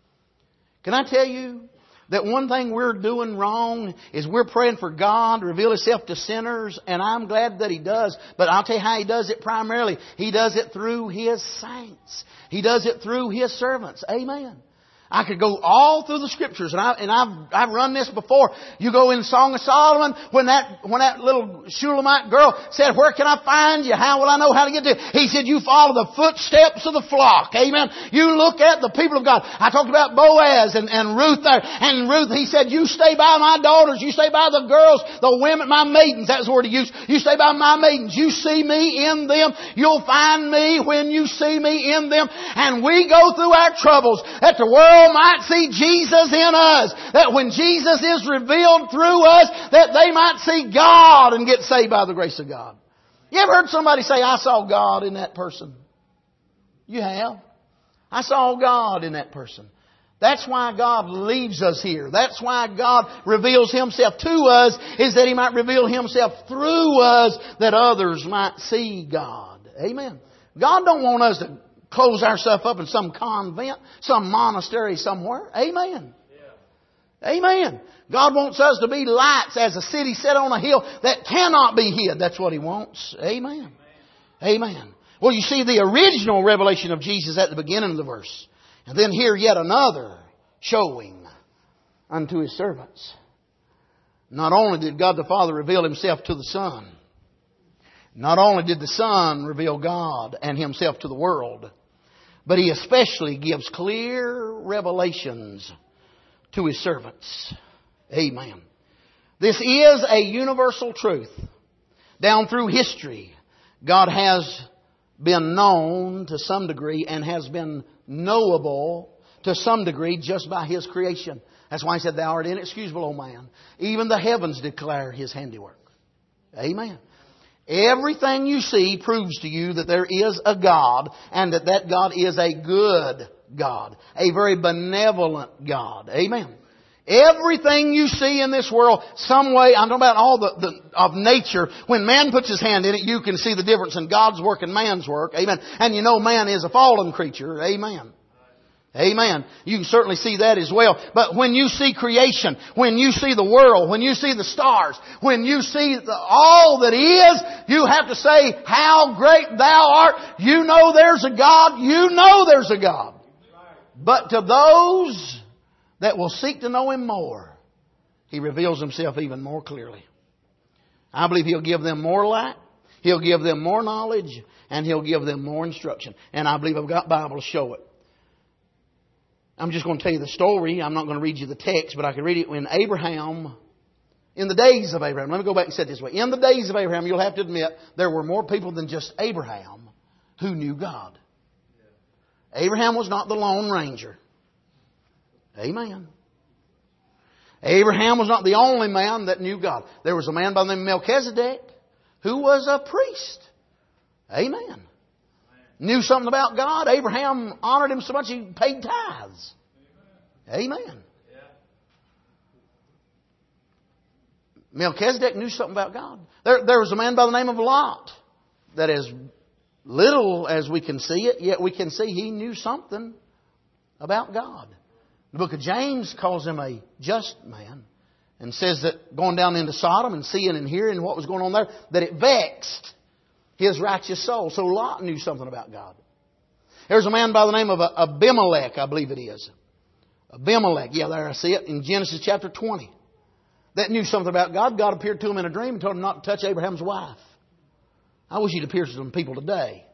Can I tell you that one thing we're doing wrong is we're praying for God to reveal Himself to sinners, and I'm glad that He does. But I'll tell you how He does it primarily. He does it through His saints. He does it through His servants. Amen. I could go all through the Scriptures, and, I, and I've, I've run this before. You go in Song of Solomon, when that, when that little Shulamite girl said, where can I find you? How will I know how to get to you? He said, you follow the footsteps of the flock. Amen. You look at the people of God. I talked about Boaz and, and Ruth there. And Ruth, he said, you stay by my daughters. You stay by the girls, the women, my maidens. That's the word he used. You stay by my maidens. You see me in them. You'll find me when you see me in them. And we go through our troubles that the world might see Jesus in us. That when Jesus is revealed through us, that they might see God and get saved by the grace of God. You ever heard somebody say, I saw God in that person? You have. I saw God in that person. That's why God leaves us here. That's why God reveals Himself to us, is that He might reveal Himself through us, that others might see God. Amen. God don't want us to close ourselves up in some convent, some monastery somewhere. Amen. Yeah. Amen. God wants us to be lights as a city set on a hill that cannot be hid. That's what He wants. Amen. Amen. Amen. Well, you see the original revelation of Jesus at the beginning of the verse. And then here yet another showing unto His servants. Not only did God the Father reveal Himself to the Son, not only did the Son reveal God and Himself to the world, but He especially gives clear revelations to His servants. Amen. This is a universal truth. Down through history, God has been known to some degree and has been knowable to some degree just by His creation. That's why He said, Thou art inexcusable, O man. Even the heavens declare His handiwork. Amen. Everything you see proves to you that there is a God, and that that God is a good God. A very benevolent God. Amen. Everything you see in this world, some way, I'm talking about all the, the, of nature, when man puts his hand in it, you can see the difference in God's work and man's work. Amen. And you know man is a fallen creature. Amen. Amen. You can certainly see that as well. But when you see creation, when you see the world, when you see the stars, when you see the, all that is, you have to say, how great thou art. You know there's a God. You know there's a God. But to those that will seek to know Him more, He reveals Himself even more clearly. I believe He'll give them more light. He'll give them more knowledge. And He'll give them more instruction. And I believe I've got Bible to show it. I'm just going to tell you the story. I'm not going to read you the text, but I can read it when Abraham, in the days of Abraham. Let me go back and say it this way. In the days of Abraham, you'll have to admit, there were more people than just Abraham who knew God. Abraham was not the Lone Ranger. Amen. Abraham was not the only man that knew God. There was a man by the name of Melchizedek who was a priest. Amen. Knew something about God. Abraham honored Him so much he paid tithes. Amen. Melchizedek knew something about God. There, there was a man by the name of Lot that as little as we can see it, yet we can see he knew something about God. The book of James calls him a just man and says that going down into Sodom and seeing and hearing what was going on there, that it vexed his righteous soul. So Lot knew something about God. There's a man by the name of Abimelech, I believe it is. Abimelech, yeah, there I see it in Genesis chapter twenty. That knew something about God. God appeared to him in a dream and told him not to touch Abraham's wife. I wish He'd appear to some people today.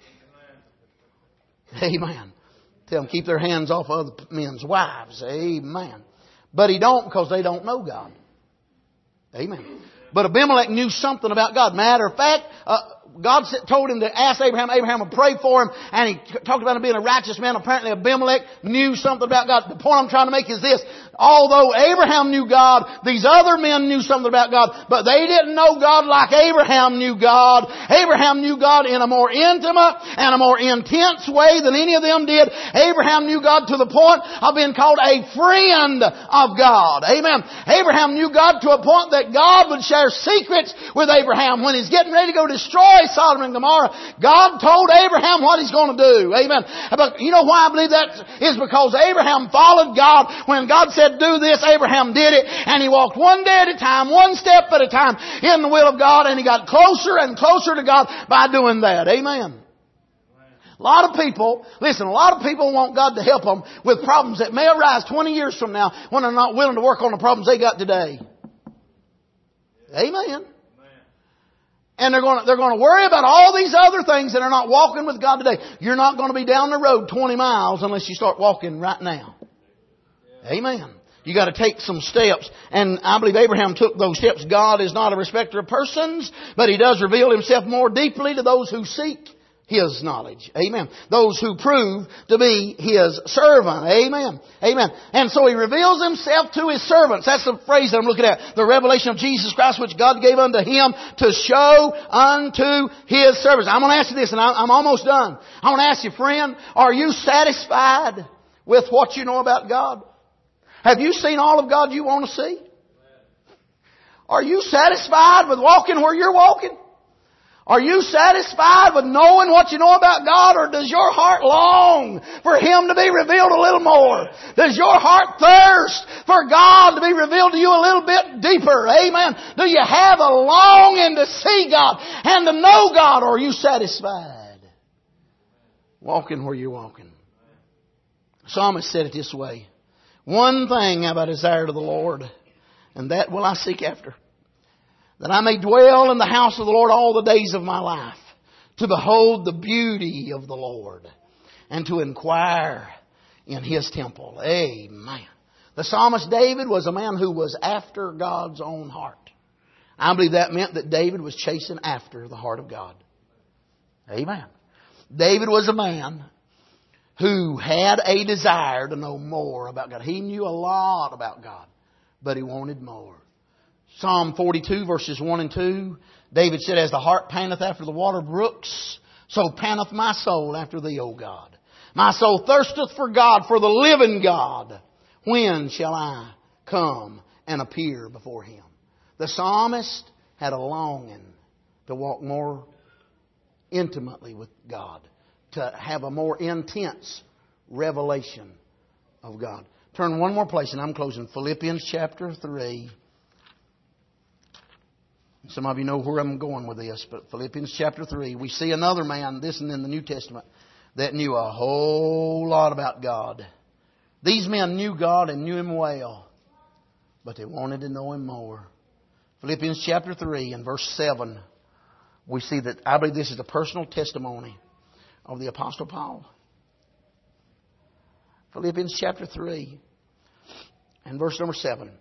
Amen. Amen. Tell them keep their hands off other men's wives. Amen. But He don't, because they don't know God. Amen. But Abimelech knew something about God. Matter of fact, uh, God told him to ask Abraham. Abraham would pray for him. And he talked about him being a righteous man. Apparently Abimelech knew something about God. The point I'm trying to make is this. Although Abraham knew God, these other men knew something about God. But they didn't know God like Abraham knew God. Abraham knew God in a more intimate and a more intense way than any of them did. Abraham knew God to the point of being called a friend of God. Amen. Abraham knew God to a point that God would share secrets with Abraham. When He's getting ready to go destroy Sodom and Gomorrah, God told Abraham what He's going to do. Amen. But you know why I believe that is because Abraham followed God. When God said do this, Abraham did it. And he walked one day at a time, one step at a time in the will of God. And he got closer and closer to God by doing that. Amen. A lot of people, listen, a lot of people want God to help them with problems that may arise twenty years from now when they're not willing to work on the problems they got today. Amen. And they're going to, they're going to worry about all these other things that are not walking with God today. You're not going to be down the road twenty miles unless you start walking right now. Amen. You got to take some steps. And I believe Abraham took those steps. God is not a respecter of persons, but He does reveal Himself more deeply to those who seek His knowledge. Amen. Those who prove to be His servant. Amen. Amen. And so He reveals Himself to His servants. That's the phrase that I'm looking at. The revelation of Jesus Christ, which God gave unto Him to show unto His servants. I'm going to ask you this, and I'm almost done. I want to ask you, friend, are you satisfied with what you know about God? Have you seen all of God you want to see? Are you satisfied with walking where you're walking? Are you satisfied with knowing what you know about God, or does your heart long for Him to be revealed a little more? Does your heart thirst for God to be revealed to you a little bit deeper? Amen. Do you have a longing to see God and to know God, or are you satisfied walking where you're walking? The psalmist said it this way. One thing have I desired of the Lord, and that will I seek after, that I may dwell in the house of the Lord all the days of my life, to behold the beauty of the Lord, and to inquire in His temple. Amen. The psalmist David was a man who was after God's own heart. I believe that meant that David was chasing after the heart of God. Amen. David was a man who had a desire to know more about God. He knew a lot about God, but he wanted more. Psalm forty-two verses one and two, David said, as the hart panteth after the water brooks, so panteth my soul after Thee, O God. My soul thirsteth for God, for the living God. When shall I come and appear before Him. The psalmist had a longing to walk more intimately with God, to have a more intense revelation of God. Turn one more place and I'm closing. Philippians chapter three. Some of you know where I'm going with this, but Philippians chapter three, we see another man, this and in the New Testament, that knew a whole lot about God. These men knew God and knew Him well, but they wanted to know Him more. Philippians chapter three and verse seven, we see that I believe this is a personal testimony of the Apostle Paul. Philippians chapter three and verse number seven.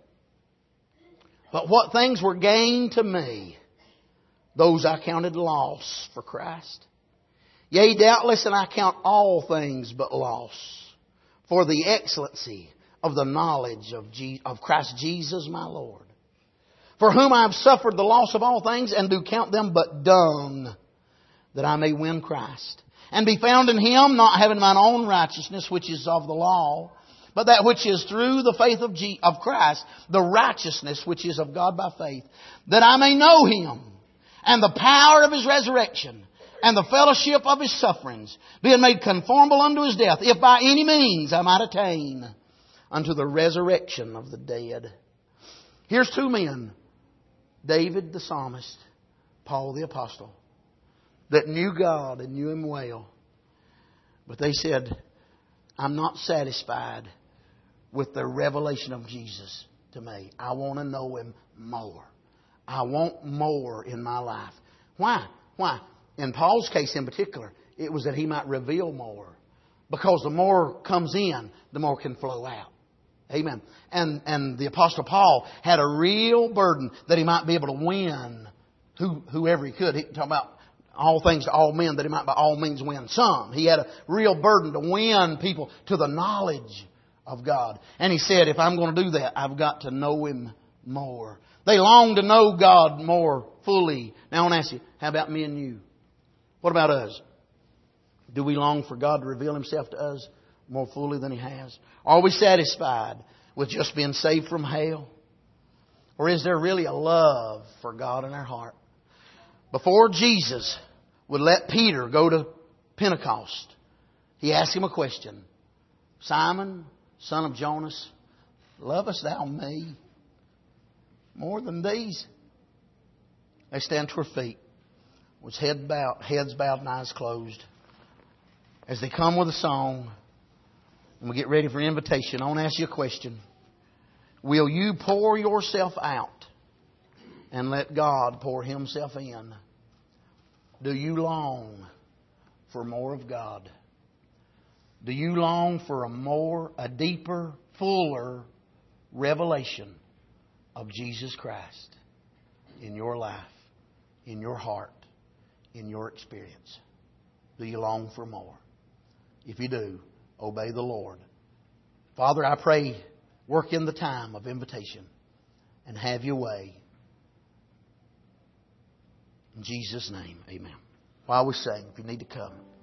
But what things were gained to me, those I counted loss for Christ. Yea, doubtless, and I count all things but loss, for the excellency of the knowledge of, Je- of Christ Jesus my Lord, for whom I have suffered the loss of all things, and do count them but dung, that I may win Christ, and be found in Him, not having mine own righteousness, which is of the law, but that which is through the faith of, Je- of Christ, the righteousness which is of God by faith, that I may know Him, and the power of His resurrection, and the fellowship of His sufferings, being made conformable unto His death, if by any means I might attain unto the resurrection of the dead. Here's two men, David the psalmist, Paul the apostle, that knew God and knew Him well. But they said, I'm not satisfied with the revelation of Jesus to me. I want to know Him more. I want more in my life. Why? Why? In Paul's case in particular, it was that he might reveal more. Because the more comes in, the more can flow out. Amen. And and the Apostle Paul had a real burden that he might be able to win who, whoever he could. He talked about all things to all men, that he might by all means win some. He had a real burden to win people to the knowledge of God. And he said, if I'm going to do that, I've got to know Him more. They long to know God more fully. Now I want to ask you, how about me and you? What about us? Do we long for God to reveal Himself to us more fully than He has? Are we satisfied with just being saved from hell? Or is there really a love for God in our heart? Before Jesus would let Peter go to Pentecost, He asked him a question. Simon, son of Jonas, lovest thou me more than these? They stand to her feet, with head bowed, heads bowed and eyes closed. As they come with a song, and we get ready for invitation, I want to ask you a question. Will you pour yourself out and let God pour Himself in? Do you long for more of God? Do you long for a more, a deeper, fuller revelation of Jesus Christ in your life, in your heart, in your experience? Do you long for more? If you do, obey the Lord. Father, I pray, work in the time of invitation and have your way. In Jesus' name, amen. While we sing, if you need to come.